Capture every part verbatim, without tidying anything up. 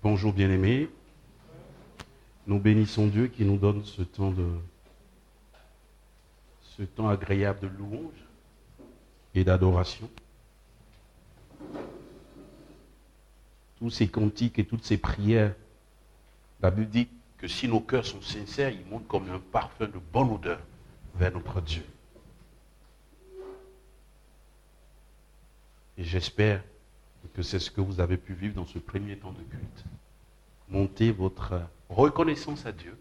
Bonjour bien-aimés, nous bénissons Dieu qui nous donne ce temps de ce temps agréable de louange et d'adoration. Tous ces cantiques et toutes ces prières, la Bible dit que si nos cœurs sont sincères, ils montent comme un parfum de bonne odeur vers notre Dieu. Et j'espère que c'est ce que vous avez pu vivre dans ce premier temps de culte. Montez votre reconnaissance à Dieu.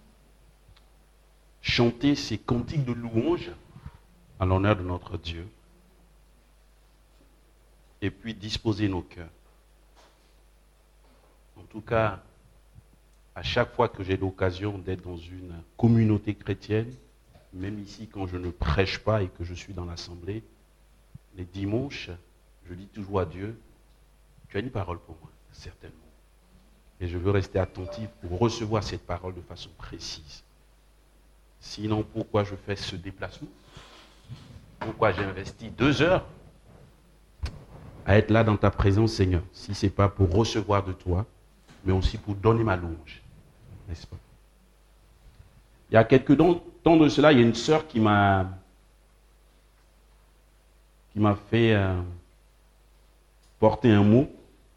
Chantez ces cantiques de louange à l'honneur de notre Dieu. Et puis disposez nos cœurs. En tout cas, à chaque fois que j'ai l'occasion d'être dans une communauté chrétienne, même ici quand je ne prêche pas et que je suis dans l'assemblée, les dimanches, je dis toujours à Dieu, tu as une parole pour moi, certainement. Et je veux rester attentif pour recevoir cette parole de façon précise. Sinon, pourquoi je fais ce déplacement? Pourquoi j'ai investi deux heures à être là dans ta présence, Seigneur, si ce n'est pas pour recevoir de toi, mais aussi pour donner ma louange, n'est-ce pas? Il y a quelques temps de cela, il y a une sœur qui m'a qui m'a fait euh, porter un mot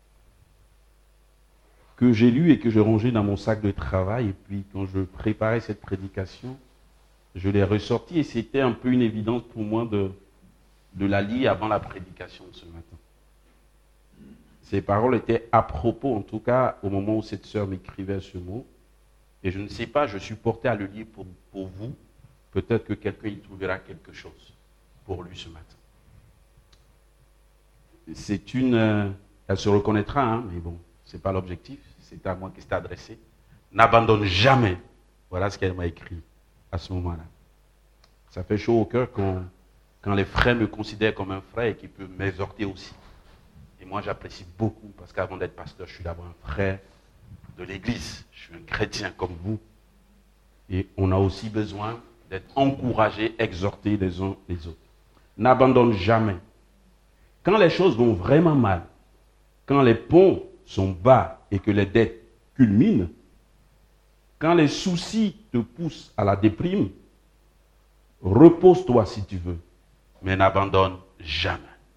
que j'ai lu et que j'ai rangé dans mon sac de travail. Et puis, quand je préparais cette prédication, je l'ai ressorti et c'était un peu une évidence pour moi de, de la lire avant la prédication ce matin. Ces paroles étaient à propos, en tout cas, au moment où cette sœur m'écrivait ce mot. Et je ne sais pas, je suis porté à le lire pour, pour vous. Peut-être que quelqu'un y trouvera quelque chose pour lui ce matin. C'est une... Euh, elle se reconnaîtra, hein, mais bon, ce n'est pas l'objectif. C'est à moi qui s'est adressé. N'abandonne jamais. Voilà ce qu'elle m'a écrit à ce moment-là. Ça fait chaud au cœur quand, quand les frères me considèrent comme un frère et qu'ils peuvent m'exhorter aussi. Et moi, j'apprécie beaucoup parce qu'avant d'être pasteur, je suis d'abord un frère de l'Église. Je suis un chrétien comme vous. Et on a aussi besoin d'être encouragés, exhortés les uns les autres. N'abandonne jamais. Quand les choses vont vraiment mal, quand les ponts sont bas et que les dettes culminent, quand les soucis te poussent à la déprime, repose-toi si tu veux, mais n'abandonne jamais.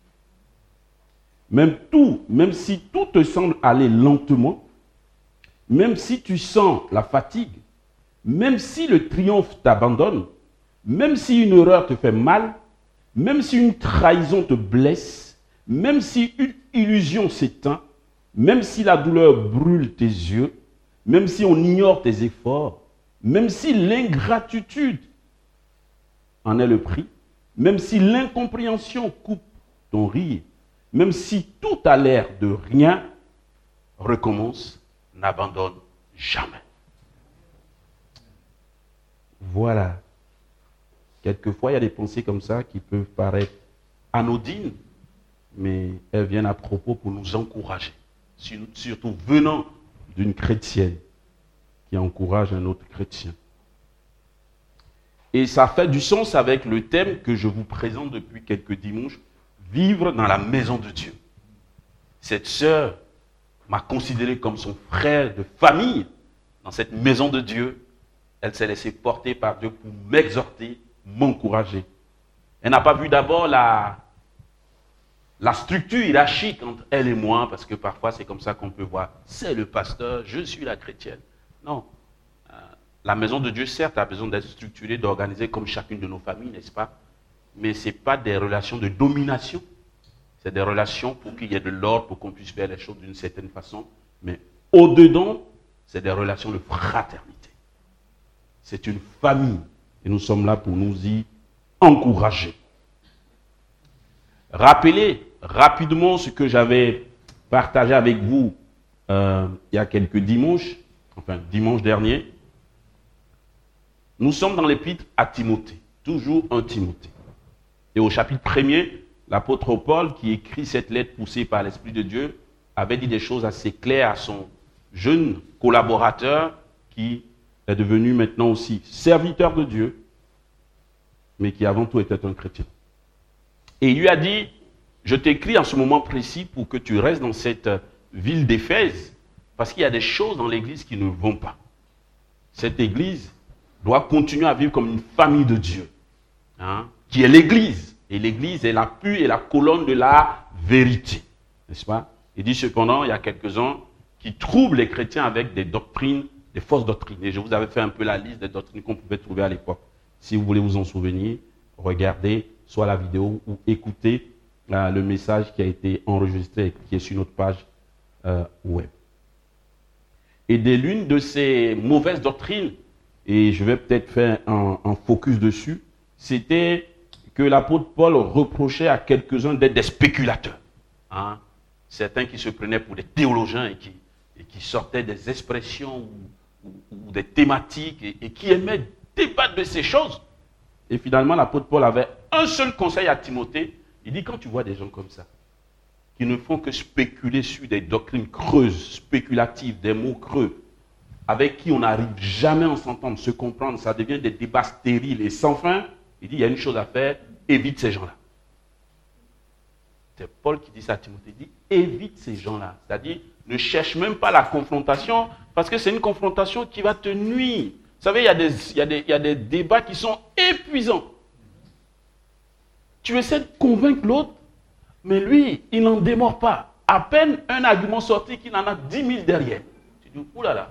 Même tout, même si tout te semble aller lentement, même si tu sens la fatigue, même si le triomphe t'abandonne, même si une erreur te fait mal, même si une trahison te blesse, même si une illusion s'éteint, même si la douleur brûle tes yeux, même si on ignore tes efforts, même si l'ingratitude en est le prix, même si l'incompréhension coupe ton rire, même si tout a l'air de rien, recommence, n'abandonne jamais. Voilà. Quelquefois, il y a des pensées comme ça qui peuvent paraître anodines, mais elles viennent à propos pour nous encourager. Surtout venant d'une chrétienne qui encourage un autre chrétien. Et ça fait du sens avec le thème que je vous présente depuis quelques dimanches, vivre dans la maison de Dieu. Cette sœur m'a considéré comme son frère de famille dans cette maison de Dieu. Elle s'est laissée porter par Dieu pour m'exhorter, m'encourager. Elle n'a pas vu d'abord la, la structure hiérarchique entre elle et moi, parce que parfois c'est comme ça qu'on peut voir. C'est le pasteur, je suis la chrétienne. Non. Euh, la maison de Dieu, certes, a besoin d'être structurée, d'organiser comme chacune de nos familles, n'est-ce pas? Mais ce n'est pas des relations de domination. C'est des relations pour qu'il y ait de l'ordre, pour qu'on puisse faire les choses d'une certaine façon. Mais au-dedans, c'est des relations de fraternité. C'est une famille. Et nous sommes là pour nous y encourager. Rappelez rapidement ce que j'avais partagé avec vous euh, il y a quelques dimanches, enfin dimanche dernier. Nous sommes dans l'épître à Timothée, toujours un Timothée. Et au chapitre premier, l'apôtre Paul, qui écrit cette lettre poussée par l'Esprit de Dieu, avait dit des choses assez claires à son jeune collaborateur qui est devenu maintenant aussi serviteur de Dieu, mais qui avant tout était un chrétien. Et il lui a dit, je t'écris en ce moment précis pour que tu restes dans cette ville d'Éphèse, Parce qu'il y a des choses dans l'église qui ne vont pas. Cette église doit continuer à vivre comme une famille de Dieu, hein, qui est l'église. Et l'église est l'appui et la colonne de la vérité. N'est-ce pas? Il dit cependant, il y a quelques-uns qui troublent les chrétiens avec des doctrines, des fausses doctrines. Et je vous avais fait un peu la liste des doctrines qu'on pouvait trouver à l'époque. Si vous voulez vous en souvenir, regardez soit la vidéo ou écoutez euh, le message qui a été enregistré, qui est sur notre page euh, web. Et de l'une de ces mauvaises doctrines, et je vais peut-être faire un, un focus dessus, c'était que l'apôtre Paul reprochait à quelques-uns d'être des spéculateurs. Hein? Certains qui se prenaient pour des théologiens et qui, et qui sortaient des expressions ou, ou, ou des thématiques et, et qui aimaient débattre de ces choses. Et finalement, l'apôtre Paul avait un seul conseil à Timothée. Il dit, quand tu vois des gens comme ça, qui ne font que spéculer sur des doctrines creuses, spéculatives, des mots creux, avec qui on n'arrive jamais à s'entendre, se comprendre, ça devient des débats stériles et sans fin, il dit, il y a une chose à faire, évite ces gens-là. C'est Paul qui dit ça à Timothée, il dit, évite ces gens-là. C'est-à-dire, ne cherche même pas la confrontation, parce que c'est une confrontation qui va te nuire. Vous savez, il y a des, il y a des, il y a des débats qui sont épuisants. Tu essaies de convaincre l'autre, mais lui, il n'en démord pas. À peine un argument sorti qu'il en a dix mille derrière. Tu dis, oulala.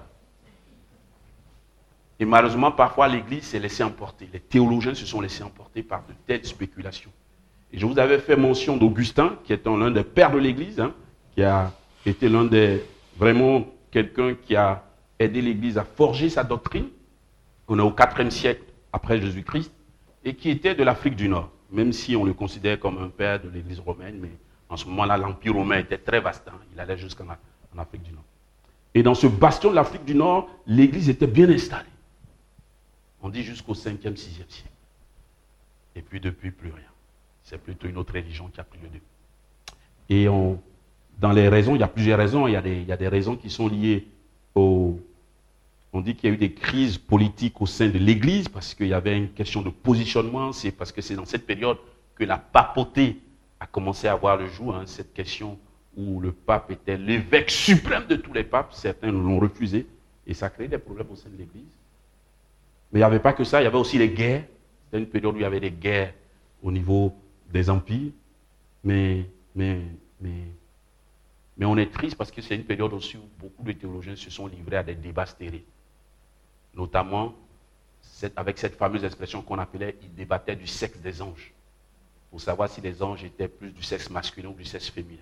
Et malheureusement, parfois, l'Église s'est laissée emporter. Les théologiens se sont laissés emporter par de telles spéculations. Et je vous avais fait mention d'Augustin, qui est l'un des pères de l'Église, hein, qui a été l'un des, vraiment, quelqu'un qui a aidé l'Église à forger sa doctrine. On est au quatrième siècle après Jésus-Christ, et qui était de l'Afrique du Nord, même si on le considère comme un père de l'Église romaine, mais en ce moment-là, l'Empire romain était très vaste, hein, il allait jusqu'en en Afrique du Nord. Et dans ce bastion de l'Afrique du Nord, l'Église était bien installée. On dit jusqu'au cinquième, sixième siècle. Et puis depuis, plus rien. C'est plutôt une autre religion qui a pris le dessus. Et on, dans les raisons, il y a plusieurs raisons, il y a des, il y a des raisons qui sont liées au... On dit qu'il y a eu des crises politiques au sein de l'Église parce qu'il y avait une question de positionnement. C'est parce que c'est dans cette période que la papauté a commencé à voir le jour. Hein, cette question où le pape était l'évêque suprême de tous les papes. Certains l'ont refusé et ça a créé des problèmes au sein de l'Église. Mais il n'y avait pas que ça, il y avait aussi les guerres. C'était une période où il y avait des guerres au niveau des empires. Mais, mais, mais, mais on est triste parce que c'est une période aussi où beaucoup de théologiens se sont livrés à des débats stériles. Notamment cette, avec cette fameuse expression qu'on appelait, ils débattaient du sexe des anges, pour savoir si les anges étaient plus du sexe masculin ou du sexe féminin.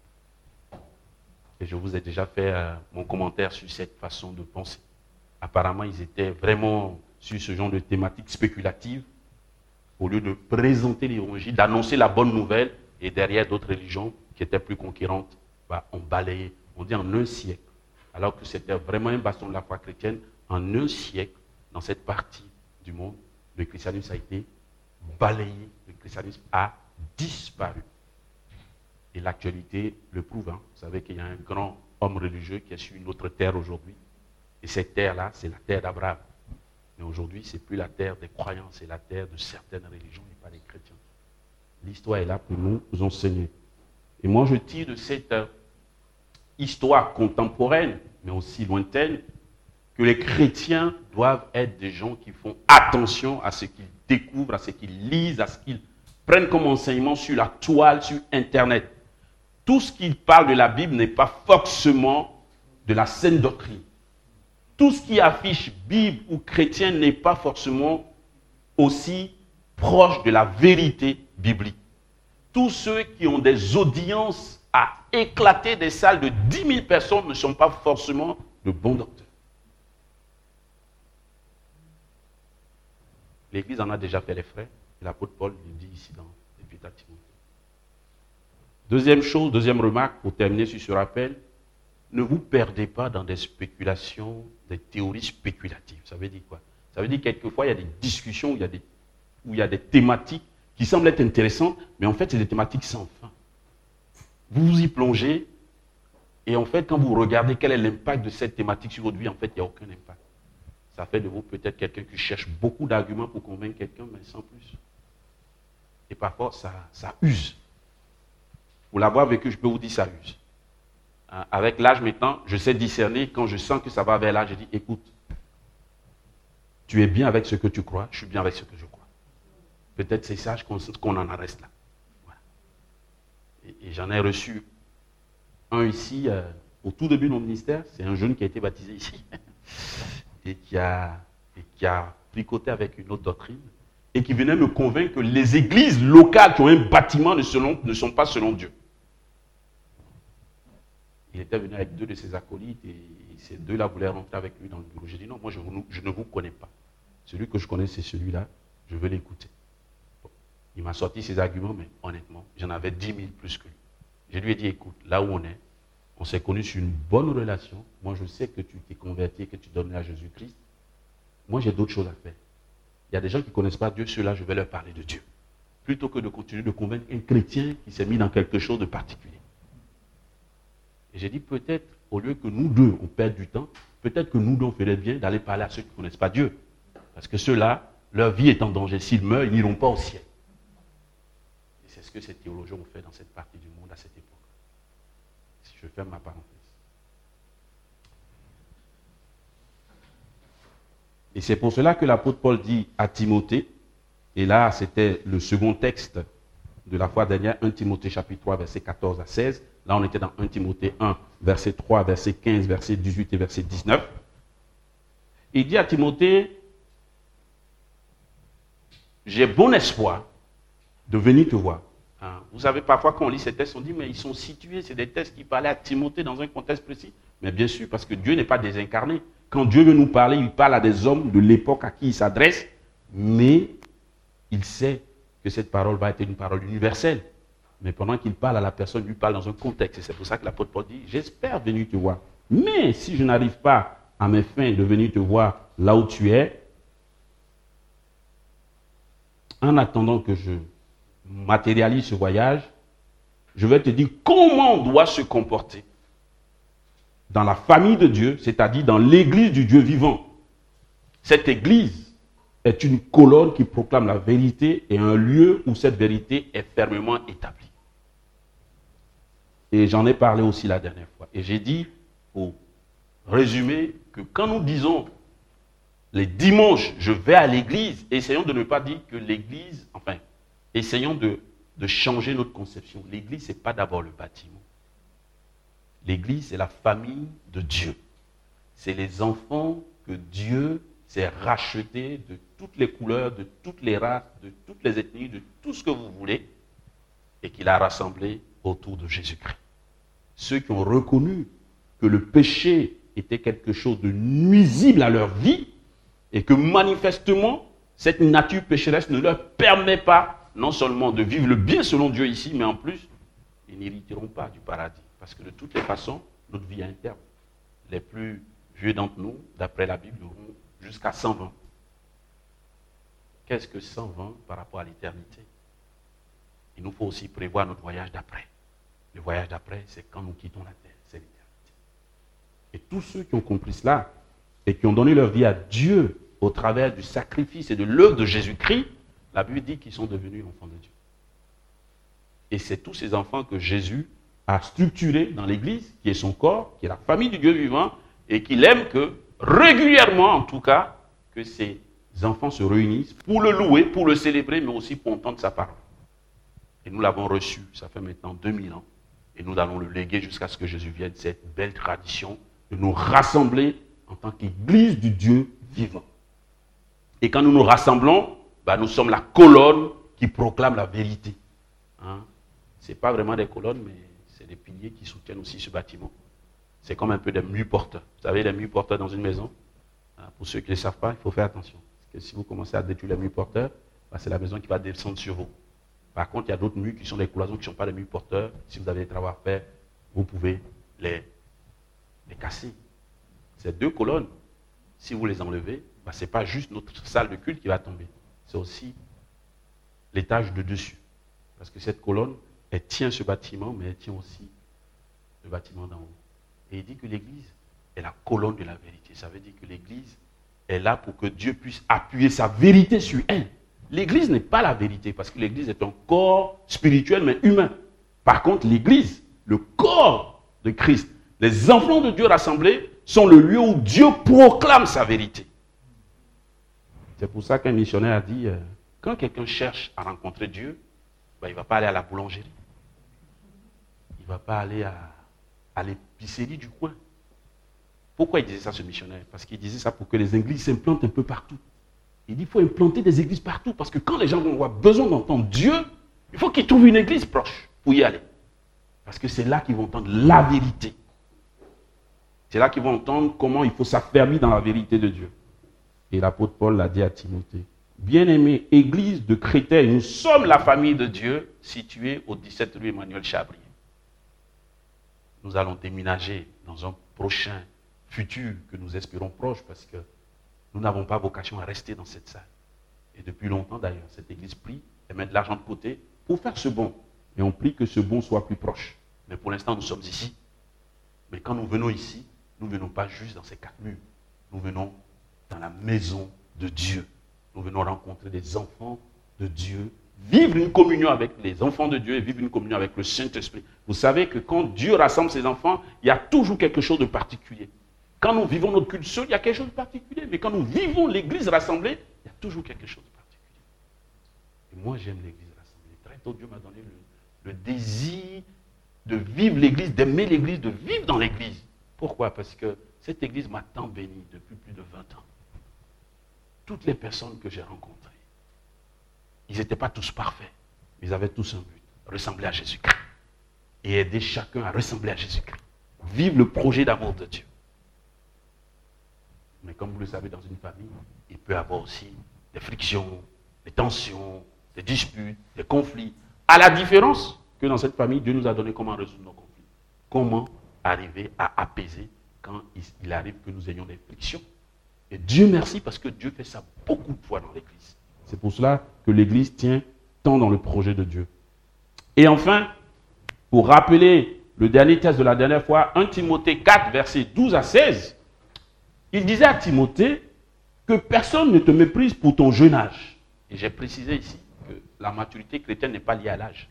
Et je vous ai déjà fait euh, mon commentaire sur cette façon de penser. Apparemment, ils étaient vraiment sur ce genre de thématique spéculative, au lieu de présenter l'évangile, d'annoncer la bonne nouvelle, et derrière d'autres religions qui étaient plus conquérantes, bah, on balayait, on dit en un siècle, alors que c'était vraiment un bastion de la foi chrétienne. En un siècle, dans cette partie du monde, le christianisme a été balayé, le christianisme a disparu. Et l'actualité le prouve. Hein. Vous savez qu'il y a un grand homme religieux qui est sur une autre terre aujourd'hui. Et cette terre-là, c'est la terre d'Abraham. Mais aujourd'hui, ce n'est plus la terre des croyants, c'est la terre de certaines religions et pas des chrétiens. L'histoire est là pour nous, nous enseigner. Et moi, je tire de cette euh, histoire contemporaine, mais aussi lointaine, que les chrétiens doivent être des gens qui font attention à ce qu'ils découvrent, à ce qu'ils lisent, à ce qu'ils prennent comme enseignement sur la toile, sur Internet. Tout ce qui parle de la Bible n'est pas forcément de la saine doctrine. Tout ce qui affiche Bible ou chrétien n'est pas forcément aussi proche de la vérité biblique. Tous ceux qui ont des audiences à éclater des salles de dix mille personnes ne sont pas forcément de bons docteurs. L'Église en a déjà fait les frais. L'apôtre Paul le dit ici dans l'Épître à Timothée. Deuxième chose, deuxième remarque, pour terminer sur ce rappel, ne vous perdez pas dans des spéculations, des théories spéculatives. Ça veut dire quoi? Ça veut dire quelquefois, il y a des discussions où il y a des, où il y a des thématiques qui semblent être intéressantes, mais en fait, c'est des thématiques sans fin. Vous vous y plongez, et en fait, quand vous regardez quel est l'impact de cette thématique sur votre vie, en fait, il n'y a aucun impact. Ça fait de vous peut-être quelqu'un qui cherche beaucoup d'arguments pour convaincre quelqu'un, mais sans plus. Et parfois, ça, ça use. Pour l'avoir vécu, je peux vous dire ça use. avec l'âge maintenant, je sais discerner. Quand je sens que ça va vers là, je dis, écoute, tu es bien avec ce que tu crois, je suis bien avec ce que je crois. Peut-être c'est sage qu'on, qu'on en reste là. Voilà. Et, et j'en ai reçu un ici, euh, au tout début de mon ministère, c'est un jeune qui a été baptisé ici, et qui a, et qui a tricoté avec une autre doctrine, et qui venait me convaincre que les églises locales qui ont un bâtiment ne, selon, ne sont pas selon Dieu. Il était venu avec deux de ses acolytes, et ces deux-là voulaient rentrer avec lui dans le bureau. J'ai dit non, moi je, je ne vous connais pas. Celui que je connais, c'est celui-là, je veux l'écouter. Bon. Il m'a sorti ses arguments, mais honnêtement, j'en avais dix mille plus que lui. Je lui ai dit, écoute, là où on est, on s'est connus sur une bonne relation. Moi, je sais que tu t'es converti, que tu donnes à Jésus-Christ. Moi, j'ai d'autres choses à faire. Il y a des gens qui ne connaissent pas Dieu, ceux-là, je vais leur parler de Dieu. Plutôt que de continuer de convaincre un chrétien qui s'est mis dans quelque chose de particulier. Et j'ai dit, peut-être, au lieu que nous deux, on perde du temps, peut-être que nous deux, on ferait bien d'aller parler à ceux qui ne connaissent pas Dieu. Parce que ceux-là, leur vie est en danger. S'ils meurent, ils n'iront pas au ciel. Et c'est ce que ces théologiens ont fait dans cette partie du monde à cette époque. Si je ferme ma parenthèse. Et c'est pour cela que l'apôtre Paul dit à Timothée, et là c'était le second texte de la fois dernière, un Timothée chapitre trois, verset quatorze à seize. Là on était dans un Timothée un, verset trois, verset quinze, verset dix-huit et verset dix-neuf. Il dit à Timothée, j'ai bon espoir de venir te voir. Hein? Vous savez, parfois quand on lit ces textes, on dit, mais ils sont situés, c'est des textes qui parlaient à Timothée dans un contexte précis. Mais bien sûr, parce que Dieu n'est pas désincarné. Quand Dieu veut nous parler, il parle à des hommes de l'époque à qui il s'adresse, mais il sait que cette parole va être une parole universelle. Mais pendant qu'il parle à la personne, il lui parle dans un contexte. Et c'est pour ça que l'apôtre Paul dit, j'espère venir te voir. Mais si je n'arrive pas à mes fins de venir te voir là où tu es, en attendant que je matérialise ce voyage, je vais te dire comment on doit se comporter dans la famille de Dieu, c'est-à-dire dans l'église du Dieu vivant. Cette église est une colonne qui proclame la vérité et un lieu où cette vérité est fermement établie. Et j'en ai parlé aussi la dernière fois. Et j'ai dit, pour résumer, que quand nous disons les dimanches, je vais à l'église, essayons de ne pas dire que l'église, enfin, essayons de, de changer notre conception. L'église, ce n'est pas d'abord le bâtiment. L'église, c'est la famille de Dieu. C'est les enfants que Dieu s'est rachetés de toutes les couleurs, de toutes les races, de toutes les ethnies, de tout ce que vous voulez, et qu'il a rassemblés autour de Jésus-Christ. Ceux qui ont reconnu que le péché était quelque chose de nuisible à leur vie, et que manifestement, cette nature pécheresse ne leur permet pas non seulement de vivre le bien selon Dieu ici, mais en plus, ils n'hériteront pas du paradis. Parce que de toutes les façons, notre vie est interne. Les plus vieux d'entre nous, d'après la Bible, auront jusqu'à cent vingt. Qu'est-ce que cent vingt par rapport à l'éternité? Il nous faut aussi prévoir notre voyage d'après. Le voyage d'après, c'est quand nous quittons la terre, c'est l'éternité. Et tous ceux qui ont compris cela et qui ont donné leur vie à Dieu au travers du sacrifice et de l'œuvre de Jésus-Christ, la Bible dit qu'ils sont devenus enfants de Dieu. Et c'est tous ces enfants que Jésus a structurés dans l'Église, qui est son corps, qui est la famille du Dieu vivant, et qu'il aime que, régulièrement en tout cas, que ces enfants se réunissent pour le louer, pour le célébrer, mais aussi pour entendre sa parole. Et nous l'avons reçu, ça fait maintenant deux mille ans, et nous allons le léguer jusqu'à ce que Jésus vienne, cette belle tradition de nous rassembler en tant qu'Église du Dieu vivant. Et quand nous nous rassemblons, bah, nous sommes la colonne qui proclame la vérité. Hein? Ce n'est pas vraiment des colonnes, mais c'est des piliers qui soutiennent aussi ce bâtiment. C'est comme un peu des murs porteurs. Vous savez, les murs porteurs dans une maison, hein, pour ceux qui ne le savent pas, il faut faire attention. Parce que si vous commencez à détruire les murs porteurs, bah, c'est la maison qui va descendre sur vous. Par contre, il y a d'autres murs qui sont des cloisons, qui ne sont pas des murs porteurs. Si vous avez des travaux à faire, vous pouvez les, les casser. Ces deux colonnes, si vous les enlevez, bah, ce n'est pas juste notre salle de culte qui va tomber. C'est aussi l'étage de dessus. Parce que cette colonne, elle tient ce bâtiment, mais elle tient aussi le bâtiment d'en haut. Et il dit que l'Église est la colonne de la vérité. Ça veut dire que l'Église est là pour que Dieu puisse appuyer sa vérité sur elle. L'Église n'est pas la vérité, parce que l'Église est un corps spirituel, mais humain. Par contre, l'Église, le corps de Christ, Les enfants de Dieu rassemblés sont le lieu où Dieu proclame sa vérité. C'est pour ça qu'un missionnaire a dit, euh, quand quelqu'un cherche à rencontrer Dieu, ben, il ne va pas aller à la boulangerie. Il ne va pas aller à, à l'épicerie du coin. Pourquoi il disait ça, ce missionnaire? Parce qu'il disait ça pour que les églises s'implantent un peu partout. Il dit qu'il faut implanter des églises partout, parce que quand les gens vont avoir besoin d'entendre Dieu, il faut qu'ils trouvent une église proche pour y aller. Parce que c'est là qu'ils vont entendre la vérité. C'est là qu'ils vont entendre comment il faut s'affermir dans la vérité de Dieu. Et l'apôtre Paul l'a dit à Timothée. Bien-aimé, église de Créteil, nous sommes la famille de Dieu située au dix-sept rue Emmanuel Chabrier. Nous allons déménager dans un prochain futur que nous espérons proche parce que nous n'avons pas vocation à rester dans cette salle. Et depuis longtemps d'ailleurs, cette église prie et met de l'argent de côté pour faire ce bon. Et on prie que ce bon soit plus proche. Mais pour l'instant, nous sommes ici. Mais quand nous venons ici, nous ne venons pas juste dans ces quatre murs. Nous venons dans la maison de Dieu. Nous venons rencontrer des enfants de Dieu, vivre une communion avec les enfants de Dieu et vivre une communion avec le Saint-Esprit. Vous savez que quand Dieu rassemble ses enfants, il y a toujours quelque chose de particulier. Quand nous vivons notre culte seul, il y a quelque chose de particulier. Mais quand nous vivons l'église rassemblée, il y a toujours quelque chose de particulier. Et moi, j'aime l'église rassemblée. Très tôt, Dieu m'a donné le, le désir de vivre l'église, d'aimer l'église, de vivre dans l'église. Pourquoi? Parce que cette église m'a tant béni depuis plus de vingt ans. Toutes les personnes que j'ai rencontrées, ils n'étaient pas tous parfaits, mais ils avaient tous un but, ressembler à Jésus-Christ. Et aider chacun à ressembler à Jésus-Christ. Vivre le projet d'amour de Dieu. Mais comme vous le savez, dans une famille, il peut y avoir aussi des frictions, des tensions, des disputes, des conflits. À la différence que dans cette famille, Dieu nous a donné comment résoudre nos conflits. Comment arriver à apaiser quand il arrive que nous ayons des frictions. Et Dieu merci parce que Dieu fait ça beaucoup de fois dans l'église. C'est pour cela que l'église tient tant dans le projet de Dieu. Et enfin, pour rappeler le dernier texte de la dernière fois, premier Timothée quatre, versets douze à seize, il disait à Timothée que personne ne te méprise pour ton jeune âge. Et j'ai précisé ici que la maturité chrétienne n'est pas liée à l'âge.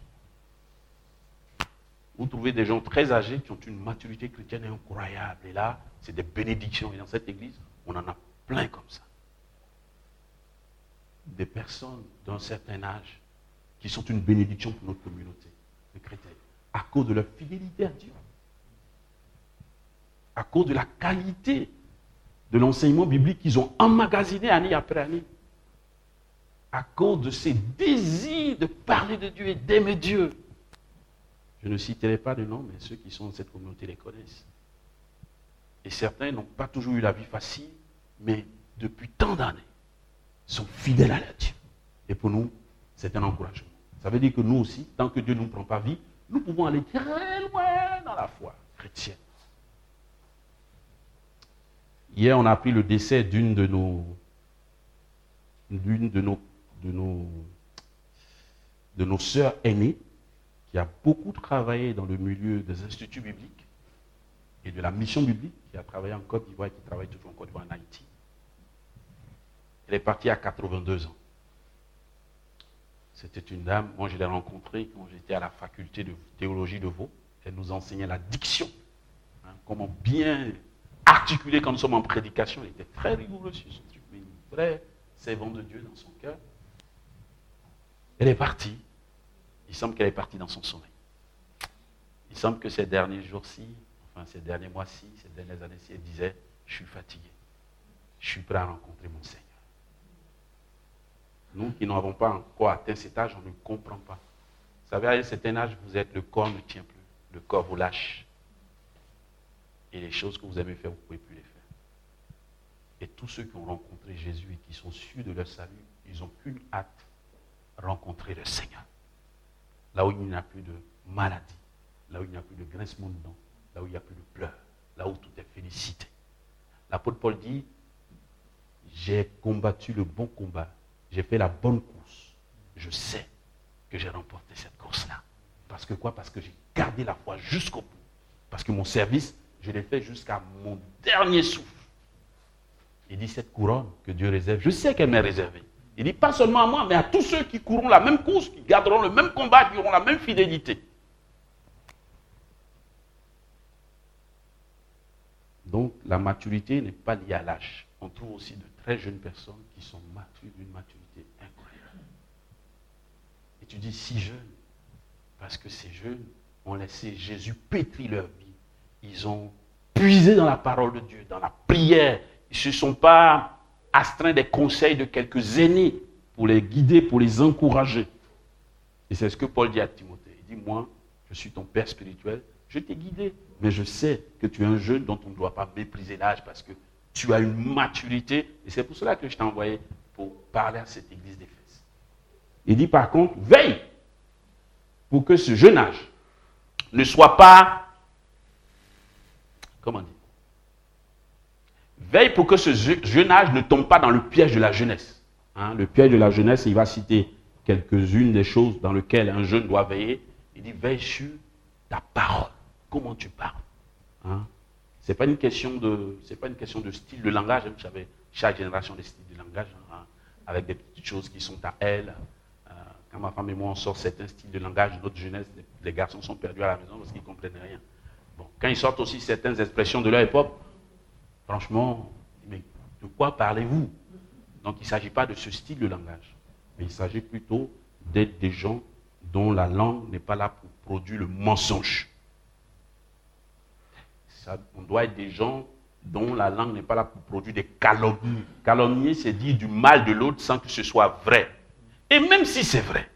Vous trouvez des gens très âgés qui ont une maturité chrétienne incroyable. Et là, c'est des bénédictions. Et dans cette église, on en a plein comme ça. Des personnes d'un certain âge qui sont une bénédiction pour notre communauté de chrétiens. À cause de leur fidélité à Dieu. À cause de la qualité de l'enseignement biblique qu'ils ont emmagasiné année après année. À cause de ces désirs de parler de Dieu et d'aimer Dieu. Je ne citerai pas de nom, mais ceux qui sont dans cette communauté les connaissent. Et certains n'ont pas toujours eu la vie facile, mais depuis tant d'années, sont fidèles à Dieu. Et pour nous, c'est un encouragement. Ça veut dire que nous aussi, tant que Dieu ne nous prend pas vie, nous pouvons aller très loin dans la foi chrétienne. Hier, on a appris le décès d'une de nos, d'une de nos, de nos, de nos sœurs aînées, qui a beaucoup travaillé dans le milieu des instituts bibliques et de la mission biblique, qui a travaillé en Côte d'Ivoire et qui travaille toujours en Côte d'Ivoire, en Haïti. Elle est partie à quatre-vingt-deux ans. C'était une dame, moi je l'ai rencontrée quand j'étais à la faculté de théologie de Vaud. Elle nous enseignait la diction, hein, comment bien articuler quand nous sommes en prédication. Elle était très rigoureuse sur ce truc, mais très servant de Dieu dans son cœur. Elle est partie. Il semble qu'elle est partie dans son sommeil. Il semble que ces derniers jours-ci, enfin ces derniers mois-ci, ces dernières années-ci, elle disait, je suis fatigué. Je suis prêt à rencontrer mon Seigneur. Nous qui n'avons pas encore atteint cet âge, on ne comprend pas. Vous savez, à un certain âge, vous êtes, le corps ne tient plus. Le corps vous lâche. Et les choses que vous aimez faire, vous ne pouvez plus les faire. Et tous ceux qui ont rencontré Jésus et qui sont sûrs de leur salut, ils n'ont qu'une hâte, rencontrer le Seigneur. Là où il n'y a plus de maladie, là où il n'y a plus de grincement de dents, là où il n'y a plus de pleurs, là où tout est félicité. L'apôtre Paul dit, j'ai combattu le bon combat, j'ai fait la bonne course. Je sais que j'ai remporté cette course-là. Parce que quoi? Parce que j'ai gardé la foi jusqu'au bout. Parce que mon service, je l'ai fait jusqu'à mon dernier souffle. Il dit, cette couronne que Dieu réserve, je sais qu'elle m'est réservée. Il dit, pas seulement à moi, mais à tous ceux qui courront la même course, qui garderont le même combat, qui auront la même fidélité. Donc, la maturité n'est pas liée à l'âge. On trouve aussi de très jeunes personnes qui sont matures d'une maturité incroyable. Et tu dis si jeunes, parce que ces jeunes ont laissé Jésus pétrir leur vie. Ils ont puisé dans la parole de Dieu, dans la prière. Ils ne se sont pas astreints des conseils de quelques aînés pour les guider, pour les encourager. Et c'est ce que Paul dit à Timothée. Il dit, moi, je suis ton père spirituel, je t'ai guidé, mais je sais que tu es un jeune dont on ne doit pas mépriser l'âge parce que tu as une maturité. Et c'est pour cela que je t'ai envoyé pour parler à cette église d'Éphèse. Il dit par contre, veille pour que ce jeune âge ne soit pas, comment dire, veille pour que ce jeune âge ne tombe pas dans le piège de la jeunesse. Hein, le piège de la jeunesse, il va citer quelques-unes des choses dans lesquelles un jeune doit veiller. Il dit, veille sur ta parole. Comment tu parles. Hein? Ce n'est pas une question de, c'est pas une question de style de langage. Vous savez, chaque génération a des styles de langage, hein, avec des petites choses qui sont à elle. Euh, quand ma femme et moi, on sort certains styles de langage de notre jeunesse, les, les garçons sont perdus à la maison parce qu'ils ne comprennent rien. Bon, quand ils sortent aussi certaines expressions de leur époque, franchement, mais de quoi parlez-vous? Donc, il ne s'agit pas de ce style de langage, mais il s'agit plutôt d'être des gens dont la langue n'est pas là pour produire le mensonge. Ça, on doit être des gens dont la langue n'est pas là pour produire des calomnies. Calomnier, c'est dire du mal de l'autre sans que ce soit vrai. Et même si c'est vrai,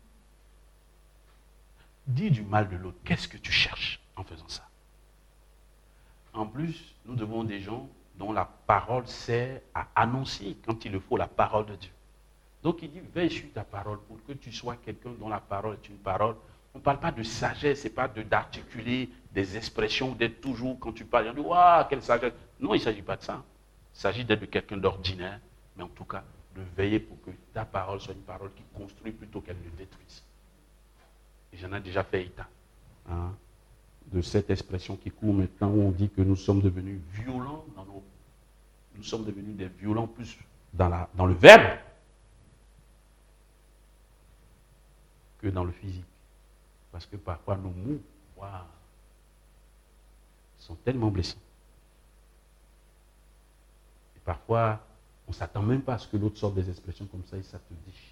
dire du mal de l'autre, qu'est-ce que tu cherches en faisant ça? En plus, nous devons des gens dont la parole sert à annoncer, quand il le faut, la parole de Dieu. Donc il dit, veille sur ta parole pour que tu sois quelqu'un dont la parole est une parole. On ne parle pas de sagesse, ce n'est pas de, d'articuler des expressions, d'être toujours, quand tu parles, on dit, waouh, quelle sagesse. Non, il ne s'agit pas de ça. Il s'agit d'être de quelqu'un d'ordinaire, mais en tout cas, de veiller pour que ta parole soit une parole qui construit plutôt qu'elle ne détruise. Et j'en ai déjà fait état. Hein, de cette expression qui court maintenant où on dit que nous sommes devenus violents dans nos... Nous sommes devenus des violents plus dans, la, dans le verbe que dans le physique. Parce que parfois nos mots, waouh, sont tellement blessants. Et parfois, on ne s'attend même pas à ce que l'autre sorte des expressions comme ça et ça te déchire.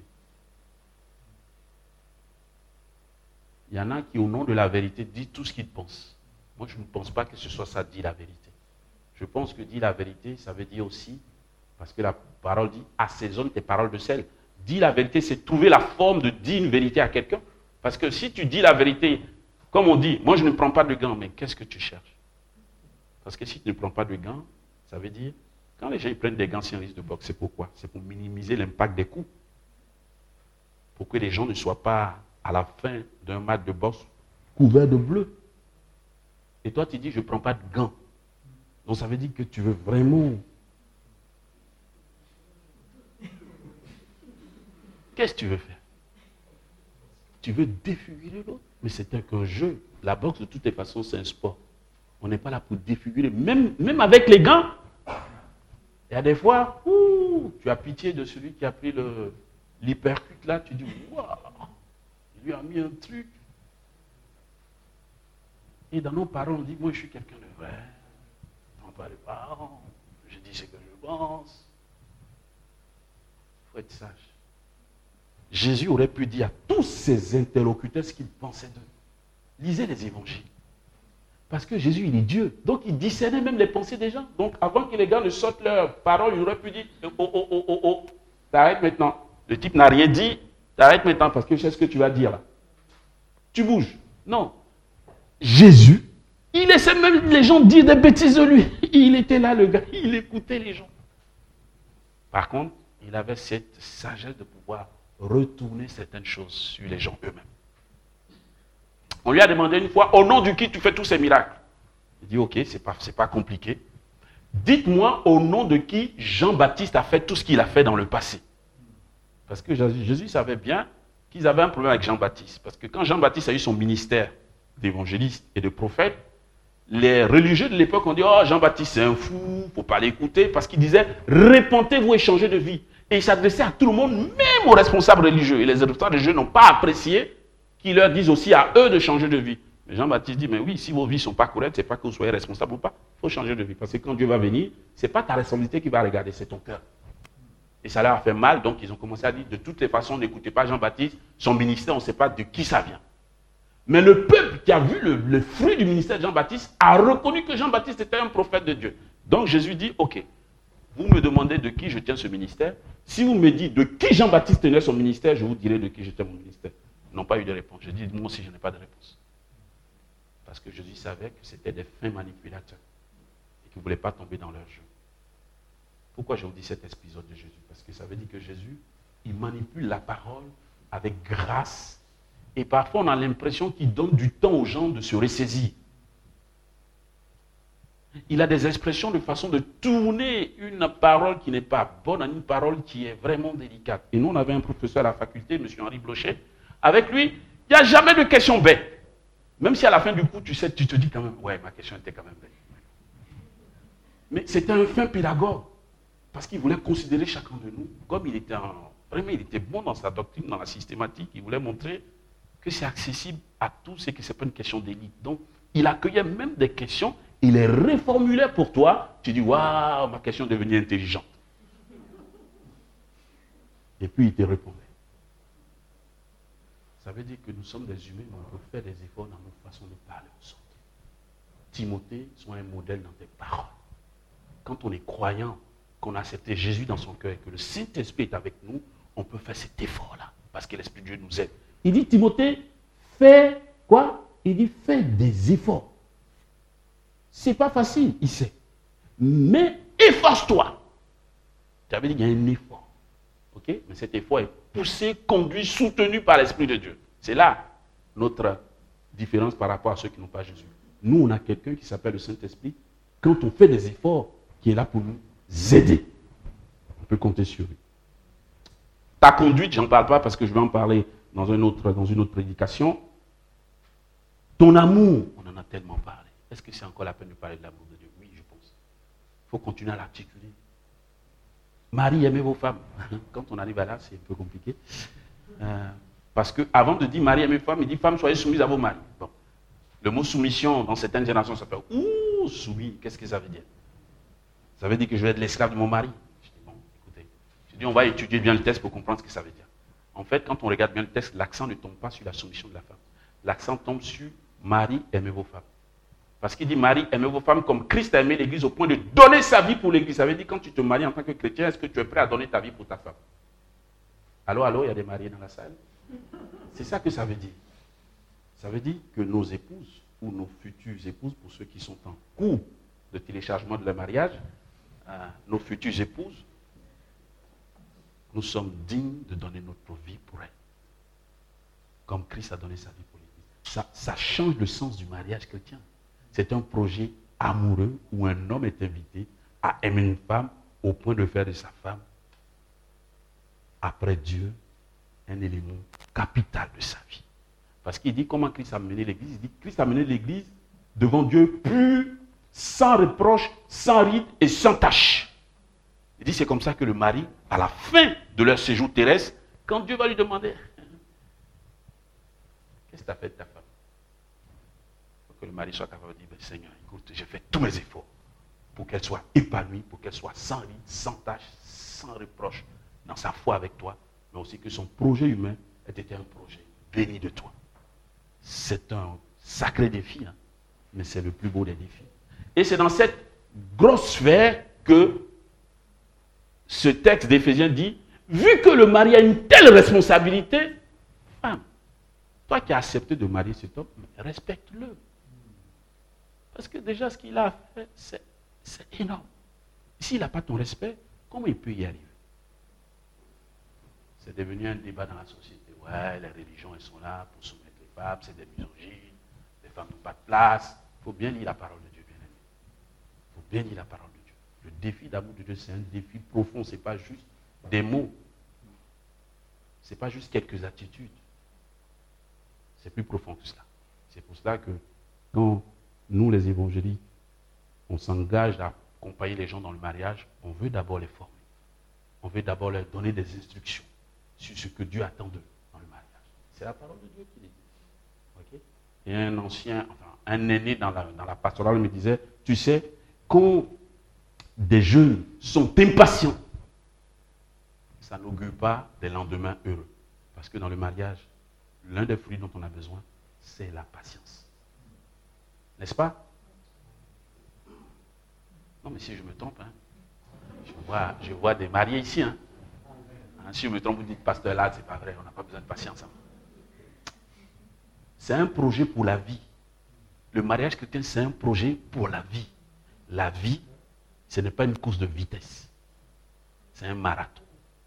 Il y en a qui, au nom de la vérité, disent tout ce qu'ils pensent. Moi, je ne pense pas que ce soit ça, dit la vérité. Je pense que dire la vérité, ça veut dire aussi, parce que la parole dit, assaisonne tes paroles de sel. Dire la vérité, c'est trouver la forme de dire une vérité à quelqu'un. Parce que si tu dis la vérité, comme on dit, moi je ne prends pas de gants, mais qu'est-ce que tu cherches? Parce que si tu ne prends pas de gants, ça veut dire, quand les gens ils prennent des gants si un risque de boxe, c'est pourquoi? C'est pour minimiser l'impact des coups. Pour que les gens ne soient pas, à la fin d'un match de boxe, couverts de bleu. Et toi tu dis, je ne prends pas de gants. Donc ça veut dire que tu veux vraiment... Qu'est-ce que tu veux faire? Tu veux défigurer l'autre? Mais c'est qu'un jeu. La boxe, de toutes les façons, c'est un sport. On n'est pas là pour défigurer. Même, même avec les gants, il y a des fois, ouh, tu as pitié de celui qui a pris le, l'hypercute là, tu dis, waouh, il lui a mis un truc. Et dans nos paroles, on dit, moi je suis quelqu'un de vrai. Je ne prends pas les parents. Je dis ce que je pense. Il faut être sage. Jésus aurait pu dire à tous ses interlocuteurs ce qu'il pensait d'eux. Lisez les évangiles. Parce que Jésus, il est Dieu. Donc, il discernait même les pensées des gens. Donc, avant que les gars ne sortent leurs paroles, il aurait pu dire, oh, oh, oh, oh, oh, t'arrêtes maintenant. Le type n'a rien dit, t'arrêtes maintenant parce que je sais ce que tu vas dire là. Tu bouges. Non. Jésus, il laissait même les gens dire des bêtises de lui. Il était là, le gars, il écoutait les gens. Par contre, il avait cette sagesse de pouvoir retourner certaines choses sur les gens eux-mêmes. On lui a demandé une fois, au nom de qui tu fais tous ces miracles? Il dit, ok, c'est pas, c'est pas compliqué. Dites-moi au nom de qui Jean-Baptiste a fait tout ce qu'il a fait dans le passé. Parce que Jésus savait bien qu'ils avaient un problème avec Jean-Baptiste. Parce que quand Jean-Baptiste a eu son ministère d'évangéliste et de prophète, les religieux de l'époque ont dit, oh, Jean-Baptiste c'est un fou, il ne faut pas l'écouter, parce qu'il disait, répentez-vous et changez de vie. Et il s'adressait à tout le monde, même aux responsables religieux. Et les responsables religieux n'ont pas apprécié qu'ils leur disent aussi à eux de changer de vie. Jean-Baptiste dit, mais oui, si vos vies ne sont pas correctes, ce n'est pas que vous soyez responsable ou pas. Il faut changer de vie. Parce que quand Dieu va venir, ce n'est pas ta responsabilité qui va regarder, c'est ton cœur. Et ça leur a fait mal, donc ils ont commencé à dire, de toutes les façons, n'écoutez pas Jean-Baptiste, son ministère, on ne sait pas de qui ça vient. Mais le peuple qui a vu le, le fruit du ministère de Jean-Baptiste a reconnu que Jean-Baptiste était un prophète de Dieu. Donc Jésus dit, ok, vous me demandez de qui je tiens ce ministère. Si vous me dites de qui Jean-Baptiste tenait son ministère, je vous dirai de qui je tiens mon ministère. Ils n'ont pas eu de réponse. Je dis, moi aussi, je n'ai pas de réponse. Parce que Jésus savait que c'était des fins manipulateurs et qu'ils ne voulaient pas tomber dans leur jeu. Pourquoi je vous dis cet épisode de Jésus? Parce que ça veut dire que Jésus, il manipule la parole avec grâce. Et parfois, on a l'impression qu'il donne du temps aux gens de se ressaisir. Il a des expressions de façon de tourner une parole qui n'est pas bonne à une parole qui est vraiment délicate. Et nous, on avait un professeur à la faculté, M. Henri Blochet. Avec lui, il n'y a jamais de question bête. Même si à la fin du coup, tu sais, tu te dis quand même, ouais, ma question était quand même bête. Mais c'était un fin pédagogue. Parce qu'il voulait considérer chacun de nous comme il était un, vraiment, il était bon dans sa doctrine, dans la systématique. Il voulait montrer que c'est accessible à tous et que ce n'est pas une question d'élite. Donc, il accueillait même des questions, il les reformulait pour toi. Tu dis, waouh, ma question est devenue intelligente. Et puis, il te répondait. Ça veut dire que nous sommes des humains, mais on peut faire des efforts dans nos façons de parler ensemble. Timothée, sois un modèle dans tes paroles. Quand on est croyant, qu'on a accepté Jésus dans son cœur et que le Saint-Esprit est avec nous, on peut faire cet effort-là, parce que l'Esprit de Dieu nous aide. Il dit, Timothée, fais quoi? Il dit, fais des efforts. C'est pas facile, il sait. Mais efforce-toi. Ça veut dire qu'il y a un effort. Ok? Mais cet effort est poussé, conduit, soutenu par l'Esprit de Dieu. C'est là notre différence par rapport à ceux qui n'ont pas Jésus. Nous, on a quelqu'un qui s'appelle le Saint-Esprit. Quand on fait des efforts, qui est là pour nous aider. On peut compter sur lui. Ta conduite, je n'en parle pas parce que je vais en parler dans, un autre, dans une autre prédication. Ton amour, on en a tellement parlé. Est-ce que c'est encore la peine de parler de l'amour de Dieu? Oui, je pense. Il faut continuer à l'articuler. Marie, aimez vos femmes. Quand on arrive à là, c'est un peu compliqué. Euh, parce qu'avant de dire Marie, aimez vos femmes, il dit femmes, soyez soumises à vos maris. Bon. Le mot soumission, dans certaines générations, ça s'appelle ouh, soumis. Qu'est-ce que ça veut dire? Ça veut dire que je vais être l'esclave de mon mari. Je dis, bon, écoutez. Je dis, on va étudier bien le texte pour comprendre ce que ça veut dire. En fait, quand on regarde bien le texte, l'accent ne tombe pas sur la soumission de la femme. L'accent tombe sur Marie, aimez vos femmes. Parce qu'il dit, Marie, aimez vos femmes comme Christ a aimé l'Église au point de donner sa vie pour l'Église. Ça veut dire, quand tu te maries en tant que chrétien, est-ce que tu es prêt à donner ta vie pour ta femme? Allô, allô, il y a des mariés dans la salle? C'est ça que ça veut dire. Ça veut dire que nos épouses, ou nos futures épouses, pour ceux qui sont en cours de téléchargement de leur mariage, euh, nos futures épouses, nous sommes dignes de donner notre vie pour elles. Comme Christ a donné sa vie pour l'Église. Ça, ça change le sens du mariage chrétien. C'est un projet amoureux où un homme est invité à aimer une femme au point de faire de sa femme, après Dieu, un élément capital de sa vie. Parce qu'il dit comment Christ a mené l'Église. Il dit Christ a mené l'Église devant Dieu pur, sans reproche, sans ride et sans tache. Il dit c'est comme ça que le mari, à la fin de leur séjour terrestre, quand Dieu va lui demander qu'est-ce que tu as fait de ta femme? Il faut que le mari soit capable de dire Seigneur, écoute, j'ai fait tous mes efforts pour qu'elle soit épanouie, pour qu'elle soit sans ride, sans tache, sans reproche, dans sa foi avec toi, mais aussi que son projet humain ait été un projet béni de toi. C'est un sacré défi, hein, mais c'est le plus beau des défis. Et c'est dans cette grosse sphère que ce texte d'Éphésiens dit, vu que le mari a une telle responsabilité, femme, toi qui as accepté de marier cet homme, respecte-le. Parce que déjà ce qu'il a fait, c'est, c'est énorme. S'il n'a pas ton respect, comment il peut y arriver? C'est devenu un débat dans la société. Ouais, les religions, elles sont là pour soumettre les femmes, c'est des misogynes, les femmes n'ont pas de place. Il faut bien lire la parole de Dieu, bien aimé. Il faut bien lire la parole de Dieu. Le défi d'amour de Dieu, c'est un défi profond, ce n'est pas juste des mots. Ce n'est pas juste quelques attitudes. C'est plus profond que cela. C'est pour cela que quand nous, les évangéliques, on s'engage à accompagner les gens dans le mariage, on veut d'abord les former. On veut d'abord leur donner des instructions sur ce que Dieu attend d'eux dans le mariage. C'est la parole de Dieu qui dit. Okay? Et un ancien, enfin, un aîné dans la, dans la pastorale me disait, tu sais, quand des jeunes sont impatients, ça n'augure pas des lendemains heureux. Parce que dans le mariage, l'un des fruits dont on a besoin, c'est la patience. N'est-ce pas? Non, mais si je me trompe, hein, je, vois, je vois des mariés ici. Hein. Hein, si je me trompe, vous dites, pasteur, là, c'est pas vrai, on n'a pas besoin de patience. Hein. C'est un projet pour la vie. Le mariage chrétien, c'est un projet pour la vie. La vie, ce n'est pas une course de vitesse. C'est un marathon.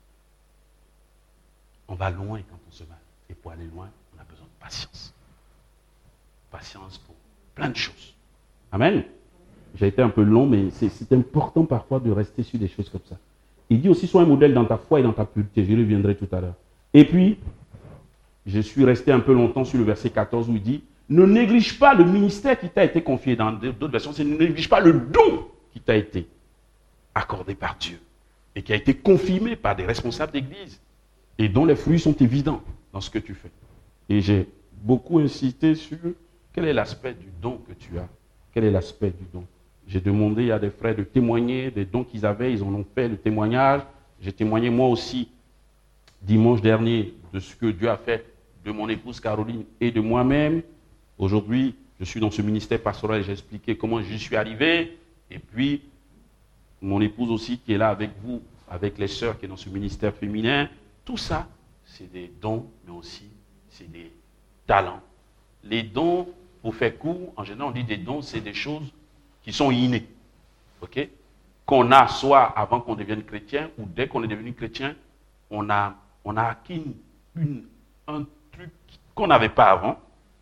On va loin quand on se marie. Et pour aller loin, on a besoin de patience. Patience pour plein de choses. Amen. J'ai été un peu long, mais c'est, c'est important parfois de rester sur des choses comme ça. Il dit aussi, sois un modèle dans ta foi et dans ta pureté. Je reviendrai tout à l'heure. Et puis, je suis resté un peu longtemps sur le verset quatorze où il dit, ne néglige pas le ministère qui t'a été confié. Dans d'autres versions, c'est ne néglige pas le don qui t'a été accordé par Dieu et qui a été confirmé par des responsables d'église et dont les fruits sont évidents dans ce que tu fais. Et j'ai beaucoup insisté sur quel est l'aspect du don que tu as. Quel est l'aspect du don? J'ai demandé à des frères de témoigner des dons qu'ils avaient. Ils en ont fait le témoignage. J'ai témoigné moi aussi dimanche dernier de ce que Dieu a fait de mon épouse Caroline et de moi-même. Aujourd'hui, je suis dans ce ministère pastoral et j'ai expliqué comment j'y suis arrivé. Et puis, mon épouse aussi qui est là avec vous, avec les sœurs qui est dans ce ministère féminin. Tout ça, c'est des dons, mais aussi c'est des talents. Les dons, pour faire court, en général, on dit des dons, c'est des choses qui sont innées. Ok? Qu'on a soit avant qu'on devienne chrétien, ou dès qu'on est devenu chrétien, on a, on a acquis une, une, un truc qu'on n'avait pas avant,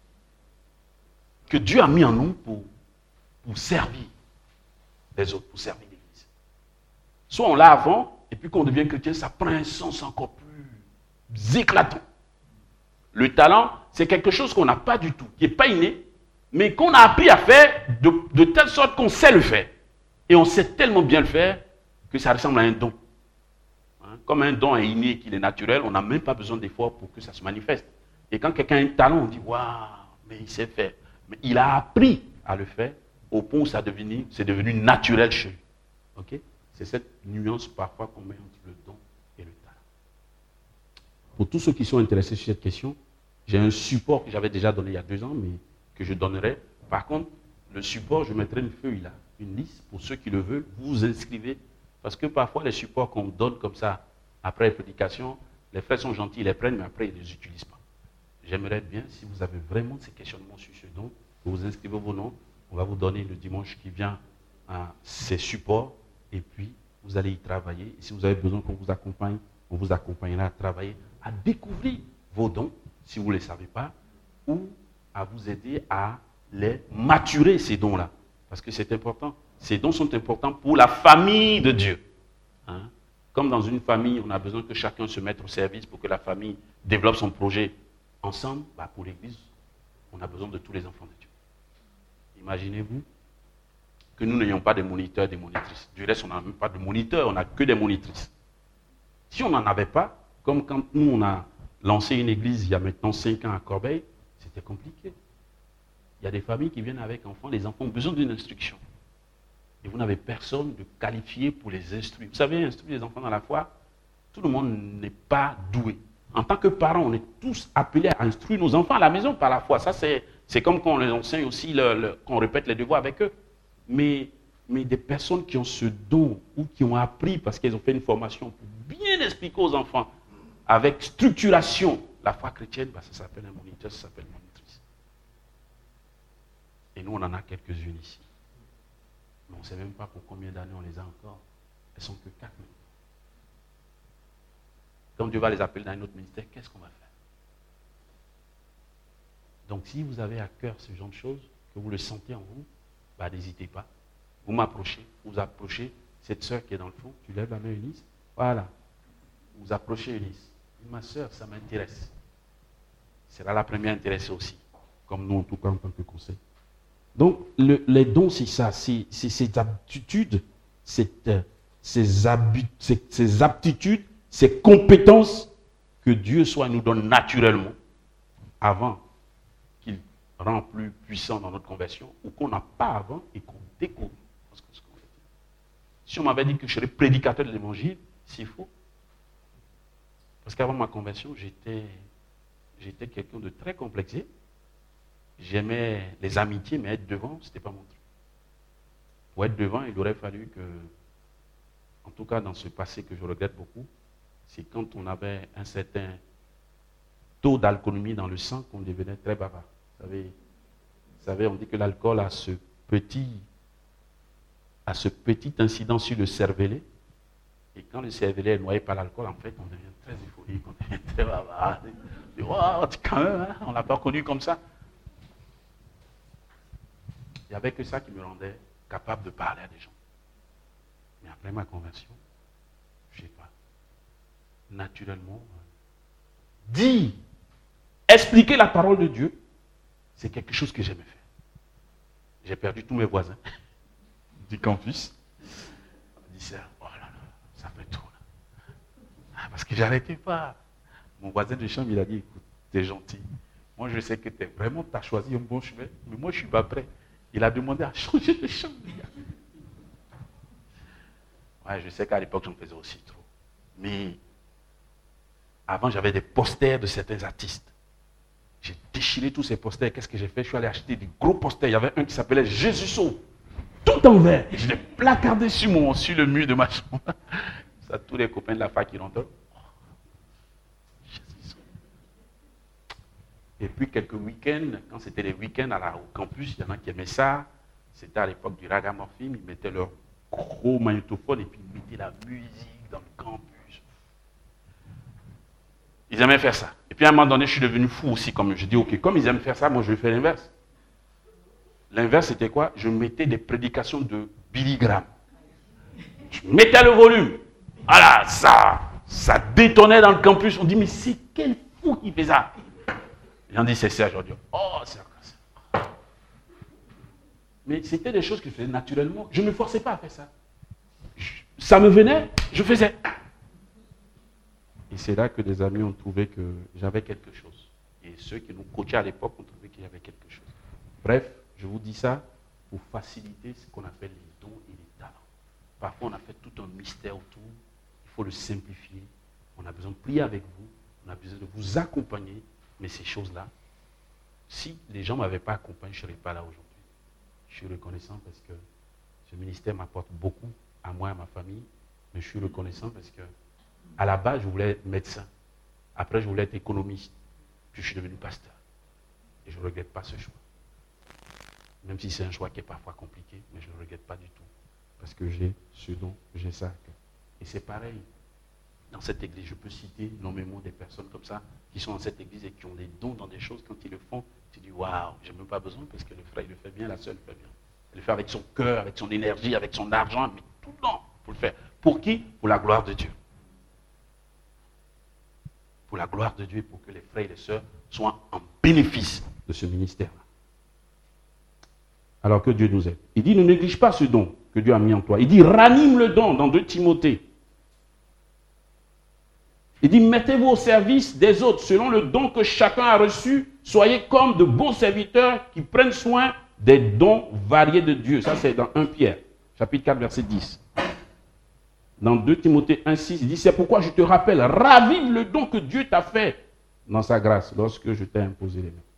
que Dieu a mis en nous pour, pour servir les autres, pour servir l'Église. Soit on l'a avant, et puis quand on devient chrétien, ça prend un sens encore plus éclatant. Le talent, c'est quelque chose qu'on n'a pas du tout, qui n'est pas inné, mais qu'on a appris à faire de, de telle sorte qu'on sait le faire. Et on sait tellement bien le faire que ça ressemble à un don. Hein? Comme un don est inné et qu'il est naturel, on n'a même pas besoin d'efforts pour que ça se manifeste. Et quand quelqu'un a un talent, on dit « Waouh, mais il sait faire ». Mais il a appris à le faire au point où ça devenu, c'est devenu naturel chez lui. Okay? C'est cette nuance parfois qu'on met entre le don et le talent. Pour tous ceux qui sont intéressés sur cette question, j'ai un support que j'avais déjà donné il y a deux ans, mais que je donnerai. Par contre, le support, je mettrai une feuille là, une liste pour ceux qui le veulent. Vous vous inscrivez, parce que parfois les supports qu'on donne comme ça, après les prédications, les frères sont gentils, ils les prennent, mais après ils ne les utilisent pas. J'aimerais bien, si vous avez vraiment ces questionnements sur ce don, que vous inscrivez vos noms. On va vous donner le dimanche qui vient hein, ces supports, et puis vous allez y travailler. Et si vous avez besoin qu'on vous accompagne, on vous accompagnera à travailler, à découvrir vos dons, si vous ne les savez pas, ou à vous aider à les maturer, ces dons-là. Parce que c'est important. Ces dons sont importants pour la famille de Dieu. Hein? Comme dans une famille, on a besoin que chacun se mette au service pour que la famille développe son projet ensemble. Bah pour l'Église, on a besoin de tous les enfants de Dieu. Imaginez-vous que nous n'ayons pas de moniteurs, des monitrices. Du reste, on n'a même pas de moniteurs, on n'a que des monitrices. Si on n'en avait pas, comme quand nous, on a lancé une église il y a maintenant cinq ans à Corbeil, c'était compliqué. Il y a des familles qui viennent avec enfants, les enfants ont besoin d'une instruction. Et vous n'avez personne de qualifié pour les instruire. Vous savez, instruire les enfants dans la foi, tout le monde n'est pas doué. En tant que parents, on est tous appelés à instruire nos enfants à la maison par la foi. Ça, c'est, c'est comme quand on les enseigne aussi, le, le, quand on répète les devoirs avec eux. Mais, mais des personnes qui ont ce don ou qui ont appris parce qu'elles ont fait une formation pour bien expliquer aux enfants avec structuration la foi chrétienne, bah, ça s'appelle un moniteur, ça s'appelle une monitrice. Et nous, on en a quelques-unes ici. Mais on ne sait même pas pour combien d'années on les a encore. Elles ne sont que quatre maintenant. Quand Dieu va les appeler dans un autre ministère, qu'est-ce qu'on va faire? Donc si vous avez à cœur ce genre de choses, que vous le sentez en vous, bah, n'hésitez pas. Vous m'approchez, vous approchez cette sœur qui est dans le fond, tu lèves la main Eunice, voilà. Vous approchez Eunice. Ma sœur, ça m'intéresse. Sera la première intéressée aussi, comme nous en tout cas en tant que conseil. Donc le, les dons, c'est ça, c'est, c'est ces aptitudes, cette, ces, habit, ces, ces aptitudes, ces compétences que Dieu soit nous donne naturellement avant qu'il rend plus puissant dans notre conversion ou qu'on n'a pas avant et qu'on découvre. Si on m'avait dit que je serais prédicateur de l'évangile, c'est faux. Parce qu'avant ma conversion, j'étais, j'étais quelqu'un de très complexé. J'aimais les amitiés, mais être devant, ce n'était pas mon truc. Pour être devant, il aurait fallu que, en tout cas dans ce passé que je regrette beaucoup, c'est quand on avait un certain taux d'alcoolémie dans le sang qu'on devenait très bavard. Vous savez, vous savez, on dit que l'alcool a ce petit, a ce petit incident sur le cervelet. Et quand le cervelet est noyé par l'alcool, en fait, on devient très euphorique, on devient très bavard. On dit, wow, quand même, hein, on ne l'a pas connu comme ça. Il n'y avait que ça qui me rendait capable de parler à des gens. Mais après ma conversion, je ne sais pas, naturellement, dire, expliquer la parole de Dieu, c'est quelque chose que j'aimais faire. J'ai perdu tous mes voisins du campus. On dit ça, oh là là, ça fait trop là. Ah, parce que j'arrêtais pas. Mon voisin de chambre, il a dit, écoute, t'es gentil. Moi, je sais que t'es vraiment, t'as choisi un bon chemin, mais moi, je ne suis pas prêt. Il a demandé à changer de chambre. Ouais, je sais qu'à l'époque, j'en faisais aussi trop. Mais avant, j'avais des posters de certains artistes. J'ai déchiré tous ces posters. Qu'est-ce que j'ai fait? Je suis allé acheter des gros posters. Il y avait un qui s'appelait Jésus sauve. Tout en vert. Je l'ai placardé sur, mon, sur le mur de ma chambre. Ça, tous les copains de la fac qui rentrent. Et puis quelques week-ends, quand c'était les week-ends à la, au campus, il y en a qui aimaient ça. C'était à l'époque du ragamuffin. Ils mettaient leur gros magnétophone et puis ils mettaient la musique dans le campus. Ils aimaient faire ça. Et puis à un moment donné, je suis devenu fou aussi. Comme je dis, ok, comme ils aiment faire ça, moi je vais faire l'inverse. L'inverse, c'était quoi? Je mettais des prédications de Billy Graham. Je mettais le volume. Voilà, ça, ça détonnait dans le campus. On dit, mais c'est quel fou qui fait ça? Les gens disent, c'est Serge. On dit, oh, Serge. Mais c'était des choses que je faisais naturellement. Je ne me forçais pas à faire ça. Ça me venait, je faisais. Et c'est là que des amis ont trouvé que j'avais quelque chose. Et ceux qui nous coachaient à l'époque ont trouvé qu'il y avait quelque chose. Bref, je vous dis ça pour faciliter ce qu'on appelle les dons et les talents. Parfois, on a fait tout un mystère autour. Il faut le simplifier. On a besoin de prier avec vous. On a besoin de vous accompagner. Mais ces choses-là, si les gens ne m'avaient pas accompagné, je ne serais pas là aujourd'hui. Je suis reconnaissant parce que ce ministère m'apporte beaucoup à moi et à ma famille. Mais je suis reconnaissant parce que à la base, je voulais être médecin. Après, je voulais être économiste. Puis je suis devenu pasteur. Et je ne regrette pas ce choix. Même si c'est un choix qui est parfois compliqué, mais je ne le regrette pas du tout. Parce que j'ai ce don, j'ai ça. Et c'est pareil. Dans cette église, je peux citer énormément des personnes comme ça qui sont dans cette église et qui ont des dons dans des choses. Quand ils le font, tu dis waouh, je n'ai même pas besoin parce que le frère, il le fait bien, la sœur, le fait bien. Elle le fait avec son cœur, avec son énergie, avec son argent, mais tout le temps pour le faire. Pour qui? Pour la gloire de Dieu. Pour la gloire de Dieu et pour que les frères et les sœurs soient en bénéfice de ce ministère-là. Alors que Dieu nous aide. Il dit, ne néglige pas ce don que Dieu a mis en toi. Il dit, ranime le don dans deux Timothée. Il dit, mettez-vous au service des autres selon le don que chacun a reçu. Soyez comme de bons serviteurs qui prennent soin des dons variés de Dieu. Ça, c'est dans premier Pierre, chapitre quatre, verset dix. Dans deux Timothée un, six, il dit, c'est pourquoi je te rappelle, ravive le don que Dieu t'a fait dans sa grâce lorsque je t'ai imposé les mains.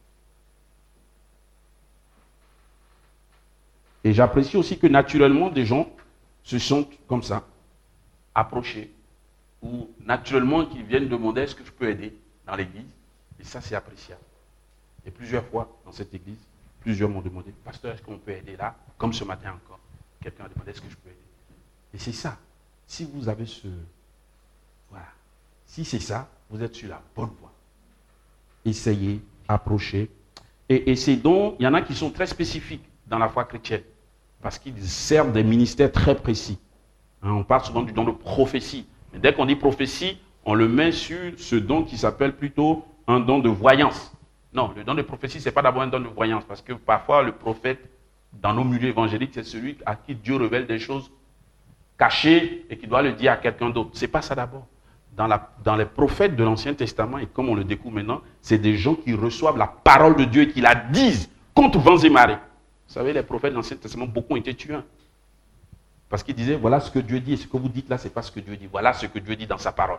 Et j'apprécie aussi que naturellement, des gens se sentent comme ça, approchés, ou naturellement qu'ils viennent demander est-ce que je peux aider dans l'église. Et ça, c'est appréciable. Et plusieurs fois dans cette église, plusieurs m'ont demandé, pasteur, est-ce qu'on peut aider là? Comme ce matin encore, quelqu'un a demandé est-ce que je peux aider? Et c'est ça. Si vous avez ce... Voilà. Si c'est ça, vous êtes sur la bonne voie. Essayez, approchez. Et, et ces dons, il y en a qui sont très spécifiques dans la foi chrétienne. Parce qu'ils servent des ministères très précis. Hein, on parle souvent du don de prophétie. Mais dès qu'on dit prophétie, on le met sur ce don qui s'appelle plutôt un don de voyance. Non, le don de prophétie, ce n'est pas d'abord un don de voyance. Parce que parfois, le prophète, dans nos milieux évangéliques, c'est celui à qui Dieu révèle des choses cachées et qui doit le dire à quelqu'un d'autre. Ce n'est pas ça d'abord. Dans, la, dans les prophètes de l'Ancien Testament, et comme on le découvre maintenant, c'est des gens qui reçoivent la parole de Dieu et qui la disent contre vents et marées. Vous savez, les prophètes de l'Ancien Testament, beaucoup ont été tués. Parce qu'ils disaient, voilà ce que Dieu dit, et ce que vous dites là, ce n'est pas ce que Dieu dit. Voilà ce que Dieu dit dans sa parole.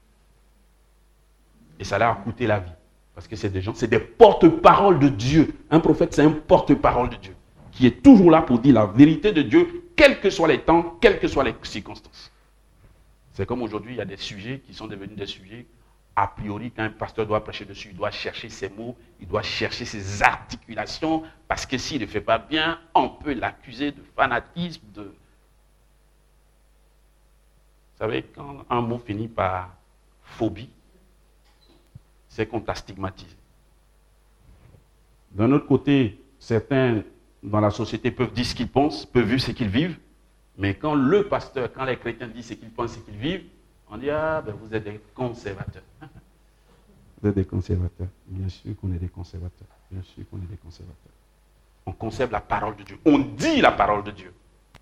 Et ça leur a coûté la vie. Parce que c'est des gens, c'est des porte-paroles de Dieu. Un prophète, c'est un porte-parole de Dieu, qui est toujours là pour dire la vérité de Dieu, quels que soient les temps, quelles que soient les circonstances. C'est comme aujourd'hui, il y a des sujets qui sont devenus des sujets, a priori, quand un pasteur doit prêcher dessus, il doit chercher ses mots, il doit chercher ses articulations, parce que s'il ne fait pas bien, on peut l'accuser de fanatisme, de... Vous savez, quand un mot finit par phobie, c'est qu'on t'a stigmatisé. D'un autre côté, certains dans la société peuvent dire ce qu'ils pensent, peuvent vivre ce qu'ils vivent, mais quand le pasteur, quand les chrétiens disent ce qu'ils pensent, ce qu'ils vivent, on dit, ah, ben vous êtes des conservateurs. Vous êtes des conservateurs. Bien sûr qu'on est des conservateurs. Bien sûr qu'on est des conservateurs. On conserve la parole de Dieu. On dit la parole de Dieu.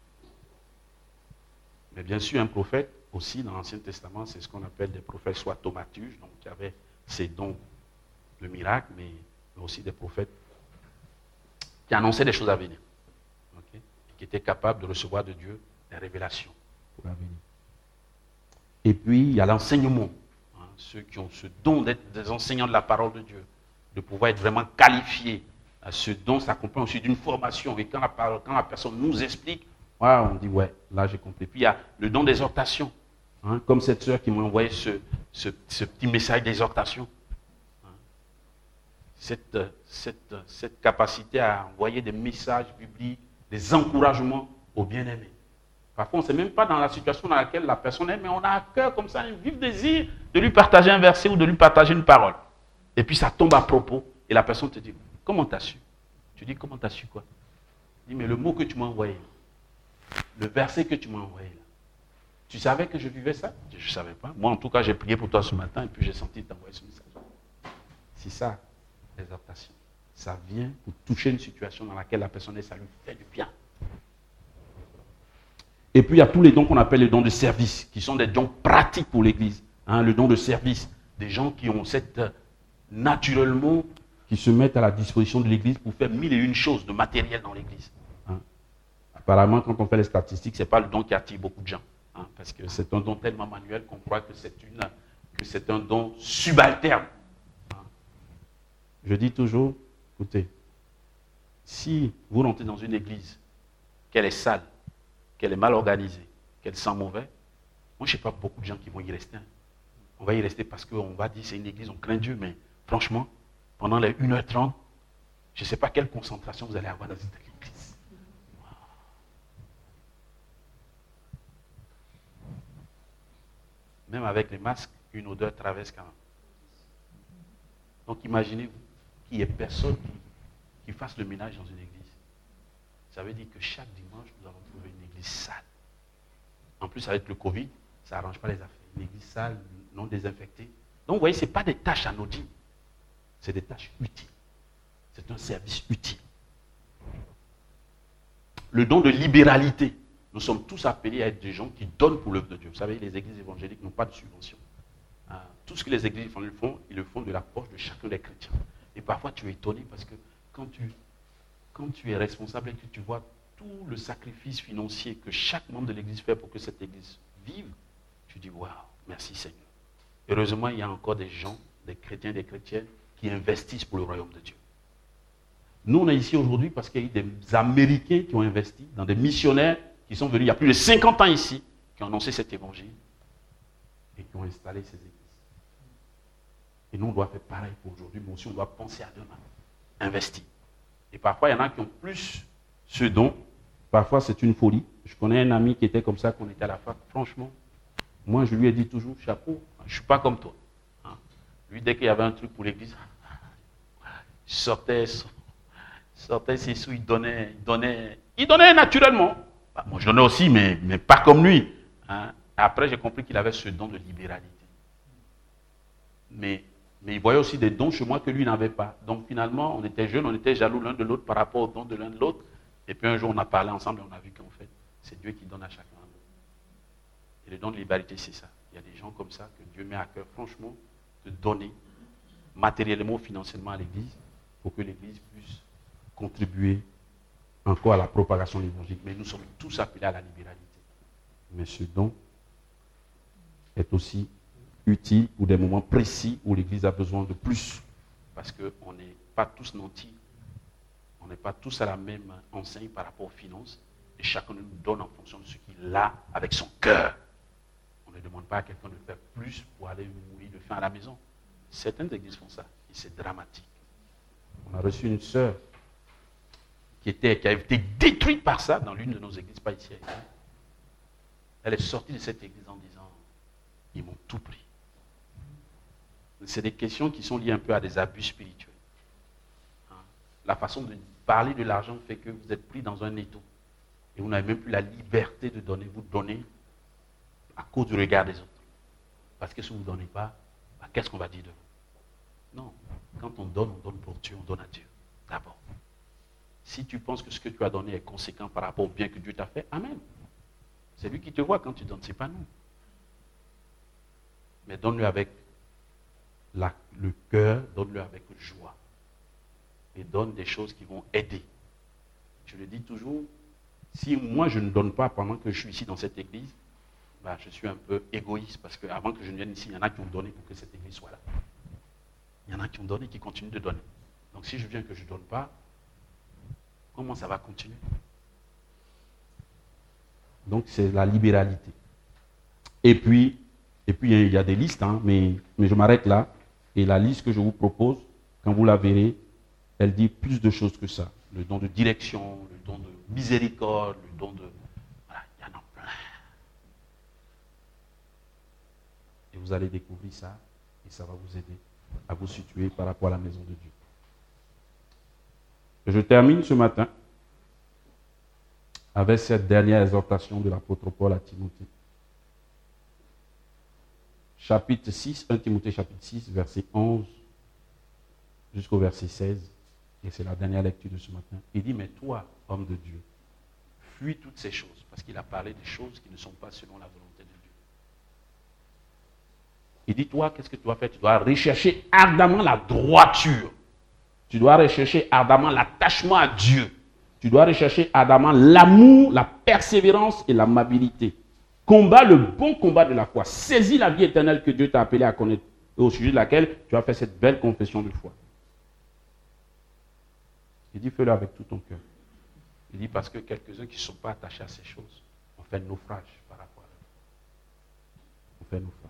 Mais bien sûr, un prophète, aussi dans l'Ancien Testament, c'est ce qu'on appelle des prophètes, soit thaumaturges, donc il y avait ces dons de miracles, mais, mais aussi des prophètes qui annonçaient des choses à venir. Okay? Qui étaient capables de recevoir de Dieu des révélations pour l'avenir. Et puis, il y a l'enseignement. Hein, ceux qui ont ce don d'être des enseignants de la parole de Dieu, de pouvoir être vraiment qualifiés. Ce don s'accompagne aussi d'une formation. Et quand la, parole, quand la personne nous explique, ouais, on dit, ouais, là j'ai compris. Puis il y a le don d'exhortation. Hein, comme cette sœur qui m'a envoyé ce, ce, ce petit message d'exhortation. Hein, cette, cette, cette capacité à envoyer des messages bibliques, des encouragements aux bien-aimés. Parfois, on ne sait même pas dans la situation dans laquelle la personne est, mais on a à cœur comme ça, un vif désir de lui partager un verset ou de lui partager une parole. Et puis ça tombe à propos, et la personne te dit, comment tu as su? Tu dis, comment tu as su quoi? Tu dis, mais le mot que tu m'as envoyé, le verset que tu m'as envoyé, là, tu savais que je vivais ça? Je ne savais pas. Moi, en tout cas, j'ai prié pour toi ce matin, et puis j'ai senti t'envoyer ce message. C'est ça, l'exhortation. Ça vient pour toucher une situation dans laquelle la personne est, ça lui fait du bien. Et puis, il y a tous les dons qu'on appelle les dons de service, qui sont des dons pratiques pour l'Église. Hein, le don de service, des gens qui ont cette, naturellement, qui se mettent à la disposition de l'Église pour faire mille et une choses de matériel dans l'Église. Hein. Apparemment, quand on fait les statistiques, ce n'est pas le don qui attire beaucoup de gens. Hein, parce que c'est un don tellement manuel qu'on croit que c'est, une, que c'est un don subalterne. Hein. Je dis toujours, écoutez, si vous rentrez dans une église, qu'elle est sale, qu'elle est mal organisée, qu'elle sent mauvais, moi je ne sais pas beaucoup de gens qui vont y rester. On va y rester parce qu'on va dire c'est une église, on craint Dieu, mais franchement, pendant les une heure trente, je ne sais pas quelle concentration vous allez avoir dans cette église. Même avec les masques, une odeur traverse quand même. Donc imaginez-vous qu'il n'y ait personne qui, qui fasse le ménage dans une église. Ça veut dire que chaque dimanche, nous allons trouver une église sale. En plus, avec le Covid, ça n'arrange pas les affaires. Une église sale, non désinfectée. Donc, vous voyez, ce n'est pas des tâches anodines. C'est des tâches utiles. C'est un service utile. Le don de libéralité. Nous sommes tous appelés à être des gens qui donnent pour l'œuvre de Dieu. Vous savez, les églises évangéliques n'ont pas de subvention. Tout ce que les églises font, ils le font de la poche de chacun des chrétiens. Et parfois, tu es étonné parce que quand tu... Quand tu es responsable et que tu vois tout le sacrifice financier que chaque membre de l'église fait pour que cette église vive, tu dis, waouh, merci Seigneur. Heureusement, il y a encore des gens, des chrétiens, des chrétiennes, qui investissent pour le royaume de Dieu. Nous, on est ici aujourd'hui parce qu'il y a eu des Américains qui ont investi, dans des missionnaires qui sont venus il y a plus de cinquante ans ici, qui ont annoncé cet évangile et qui ont installé ces églises. Et nous, on doit faire pareil pour aujourd'hui, mais aussi on doit penser à demain, investir. Et parfois, il y en a qui ont plus ce don. Parfois, c'est une folie. Je connais un ami qui était comme ça, qu'on était à la fac. Franchement, moi, je lui ai dit toujours, chapeau, je ne suis pas comme toi. Hein. Lui, dès qu'il y avait un truc pour l'église, il sortait, sortait ses sous, il donnait, il donnait, il donnait naturellement. Bah, moi, je donnais aussi, mais, mais pas comme lui. Hein. Après, j'ai compris qu'il avait ce don de libéralité. Mais... Mais il voyait aussi des dons chez moi que lui n'avait pas. Donc finalement, on était jeunes, on était jaloux l'un de l'autre par rapport aux dons de l'un de l'autre. Et puis un jour, on a parlé ensemble et on a vu qu'en fait, c'est Dieu qui donne à chacun. Et le don de liberté, c'est ça. Il y a des gens comme ça que Dieu met à cœur, franchement, de donner matériellement, financièrement à l'Église pour que l'Église puisse contribuer encore à la propagation de l'évangile. Mais nous sommes tous appelés à la libéralité. Mais ce don est aussi utile pour des moments précis où l'Église a besoin de plus. Parce qu'on n'est pas tous nantis. On n'est pas tous à la même enseigne par rapport aux finances. Et chacun nous donne en fonction de ce qu'il a avec son cœur. On ne demande pas à quelqu'un de faire plus pour aller mourir de faim à la maison. Certaines églises font ça. Et c'est dramatique. On a reçu une sœur qui, était, qui a été détruite par ça dans l'une de nos églises, pas ici. Elle est sortie de cette église en disant, ils m'ont tout pris. C'est des questions qui sont liées un peu à des abus spirituels. Hein? La façon de parler de l'argent fait que vous êtes pris dans un étau. Et vous n'avez même plus la liberté de donner. Vous donnez à cause du regard des autres. Parce que si vous ne donnez pas, bah, qu'est-ce qu'on va dire de vous? Non. Quand on donne, on donne pour Dieu, on donne à Dieu. D'abord. Si tu penses que ce que tu as donné est conséquent par rapport au bien que Dieu t'a fait, amen. C'est lui qui te voit quand tu donnes, ce n'est pas nous. Mais donne-le avec la, le cœur, donne-le avec joie. Et donne des choses qui vont aider. Je le dis toujours, si moi je ne donne pas pendant que je suis ici dans cette église, bah, je suis un peu égoïste parce qu'avant que je ne vienne ici, il y en a qui ont donné pour que cette église soit là. Il y en a qui ont donné et qui continuent de donner. Donc si je viens que je ne donne pas, comment ça va continuer? Donc c'est la libéralité. Et puis, et puis il y a des listes, hein, mais, mais je m'arrête là. Et la liste que je vous propose, quand vous la verrez, elle dit plus de choses que ça. Le don de direction, le don de miséricorde, le don de... Voilà, il y en a plein. Et vous allez découvrir ça, et ça va vous aider à vous situer par rapport à la maison de Dieu. Je termine ce matin avec cette dernière exhortation de l'apôtre Paul à Timothée. Chapitre six, premier Timothée chapitre six, verset onze jusqu'au verset seize. Et c'est la dernière lecture de ce matin. Il dit, mais toi, homme de Dieu, fuis toutes ces choses. Parce qu'il a parlé des choses qui ne sont pas selon la volonté de Dieu. Il dit, toi, qu'est-ce que tu dois faire? Tu dois rechercher ardemment la droiture. Tu dois rechercher ardemment l'attachement à Dieu. Tu dois rechercher ardemment l'amour, la persévérance et l'amabilité. Combat le bon combat de la foi. Saisis la vie éternelle que Dieu t'a appelé à connaître, et au sujet de laquelle tu as fait cette belle confession de foi. Il dit, fais-le avec tout ton cœur. Il dit, parce que quelques-uns qui ne sont pas attachés à ces choses ont fait naufrage par rapport à eux. On fait naufrage.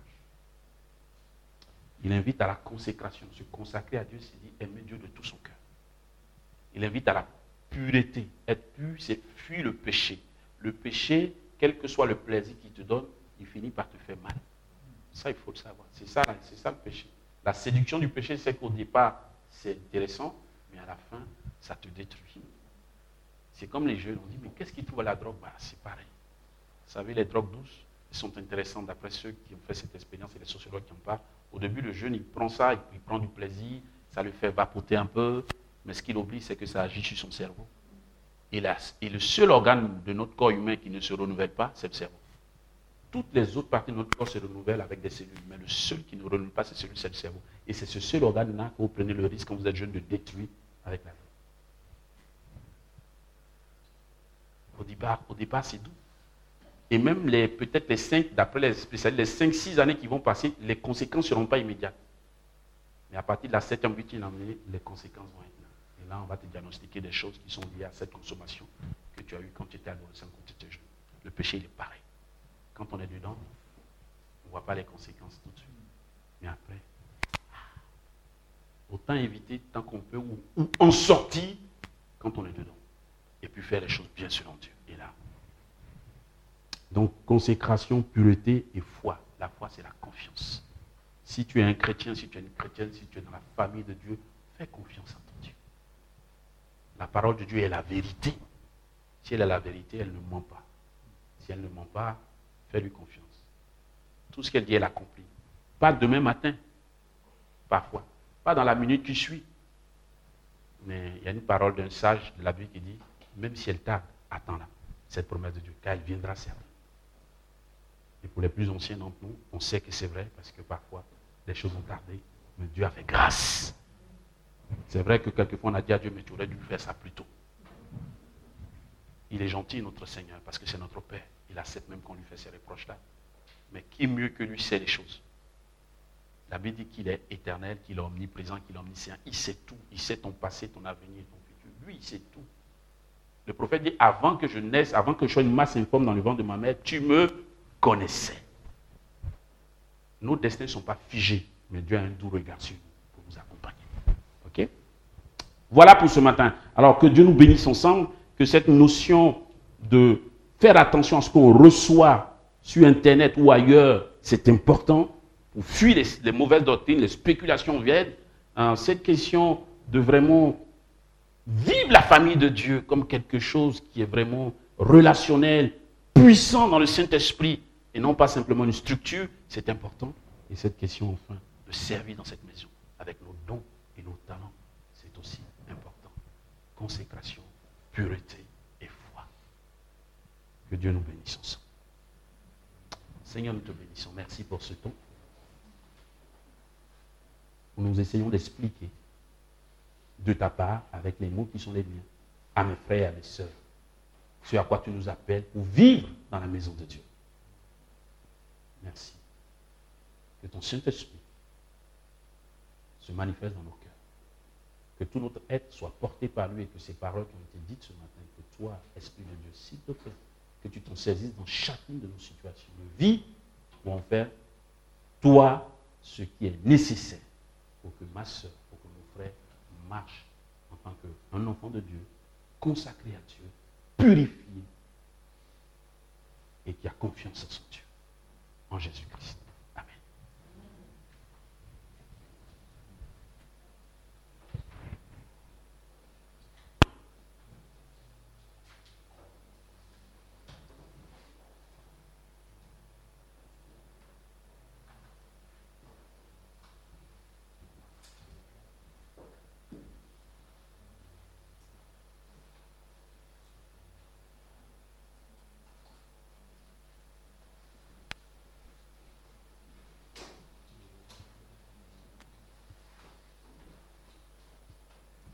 Il invite à la consécration. Se consacrer à Dieu, c'est dire aimer Dieu de tout son cœur. Il invite à la pureté. Être pur, c'est fuir le péché. Le péché, quel que soit le plaisir qu'il te donne, il finit par te faire mal. Ça, il faut le savoir. C'est ça, c'est ça le péché. La séduction du péché, c'est qu'au départ, c'est intéressant, mais à la fin, ça te détruit. C'est comme les jeunes, on dit, mais qu'est-ce qu'ils trouvent à la drogue? Bah, c'est pareil. Vous savez, les drogues douces, elles sont intéressantes d'après ceux qui ont fait cette expérience et les sociologues qui en parlent. Au début, le jeune, il prend ça, il prend du plaisir, ça le fait vapoter un peu, mais ce qu'il oublie, c'est que ça agit sur son cerveau. Et, la, et le seul organe de notre corps humain qui ne se renouvelle pas, c'est le cerveau. Toutes les autres parties de notre corps se renouvellent avec des cellules, mais le seul qui ne renouvelle pas ces cellules, c'est le cerveau. Et c'est ce seul organe-là que vous prenez le risque, quand vous êtes jeune, de détruire avec la vie. Au départ, au départ c'est doux. Et même les, peut-être les cinq, d'après les spécialistes, les cinq six années qui vont passer, les conséquences ne seront pas immédiates. Mais à partir de la septième huitième année, les conséquences vont être là. Et là, on va te diagnostiquer des choses qui sont liées à cette consommation que tu as eue quand tu étais adolescent, quand tu étais jeune. Le péché, il est pareil. Quand on est dedans, on ne voit pas les conséquences tout de suite. Mais après, autant éviter tant qu'on peut, ou, ou en sortir quand on est dedans. Et puis faire les choses bien selon Dieu. Et là. Donc, consécration, pureté et foi. La foi, c'est la confiance. Si tu es un chrétien, si tu es une chrétienne, si tu es dans la famille de Dieu, fais confiance en ton Dieu. La parole de Dieu est la vérité. Si elle est la vérité, elle ne ment pas. Si elle ne ment pas, fais-lui confiance. Tout ce qu'elle dit, elle accomplit. Pas demain matin, parfois. Pas dans la minute qui suit. Mais il y a une parole d'un sage de la Bible qui dit, même si elle tarde, attends-la, cette promesse de Dieu, car elle viendra certes. Et pour les plus anciens d'entre nous, on sait que c'est vrai, parce que parfois, les choses ont tardé, mais Dieu a fait grâce. C'est vrai que quelquefois on a dit à Dieu, mais tu aurais dû faire ça plus tôt. Il est gentil, notre Seigneur, parce que c'est notre Père. Il accepte même qu'on lui fait ces reproches-là. Mais qui mieux que lui sait les choses? La Bible dit qu'il est éternel, qu'il est omniprésent, qu'il est omniscient. Il sait tout. Il sait ton passé, ton avenir, ton futur. Lui, il sait tout. Le prophète dit, avant que je naisse, avant que je sois une masse informe dans le ventre de ma mère, tu me connaissais. Nos destins ne sont pas figés, mais Dieu a un doux regard sur nous pour nous accompagner. Ok? Voilà pour ce matin. Alors que Dieu nous bénisse ensemble, que cette notion de faire attention à ce qu'on reçoit sur Internet ou ailleurs, c'est important pour fuir les, les mauvaises doctrines, les spéculations viennent. Hein, cette question de vraiment vivre la famille de Dieu comme quelque chose qui est vraiment relationnel, puissant dans le Saint-Esprit, et non pas simplement une structure, c'est important. Et cette question, enfin, de servir dans cette maison avec nos dons et nos talents, c'est aussi important. Consécration, pureté et foi. Que Dieu nous bénisse ensemble. Seigneur, nous te bénissons. Merci pour ce temps où nous essayons d'expliquer de ta part, avec les mots qui sont les miens, à mes frères et à mes sœurs, ce à quoi tu nous appelles pour vivre dans la maison de Dieu. Merci. Que ton Saint-Esprit se manifeste dans nos cœurs. Que tout notre être soit porté par lui et que ces paroles qui ont été dites ce matin, que toi, Esprit de Dieu, s'il te plaît, que tu t'en saisisses dans chacune de nos situations de vie pour en faire, toi, ce qui est nécessaire pour que ma soeur, pour que mon frère marche en tant qu'un enfant de Dieu, consacré à Dieu, purifié et qui a confiance en son Dieu, en Jésus-Christ.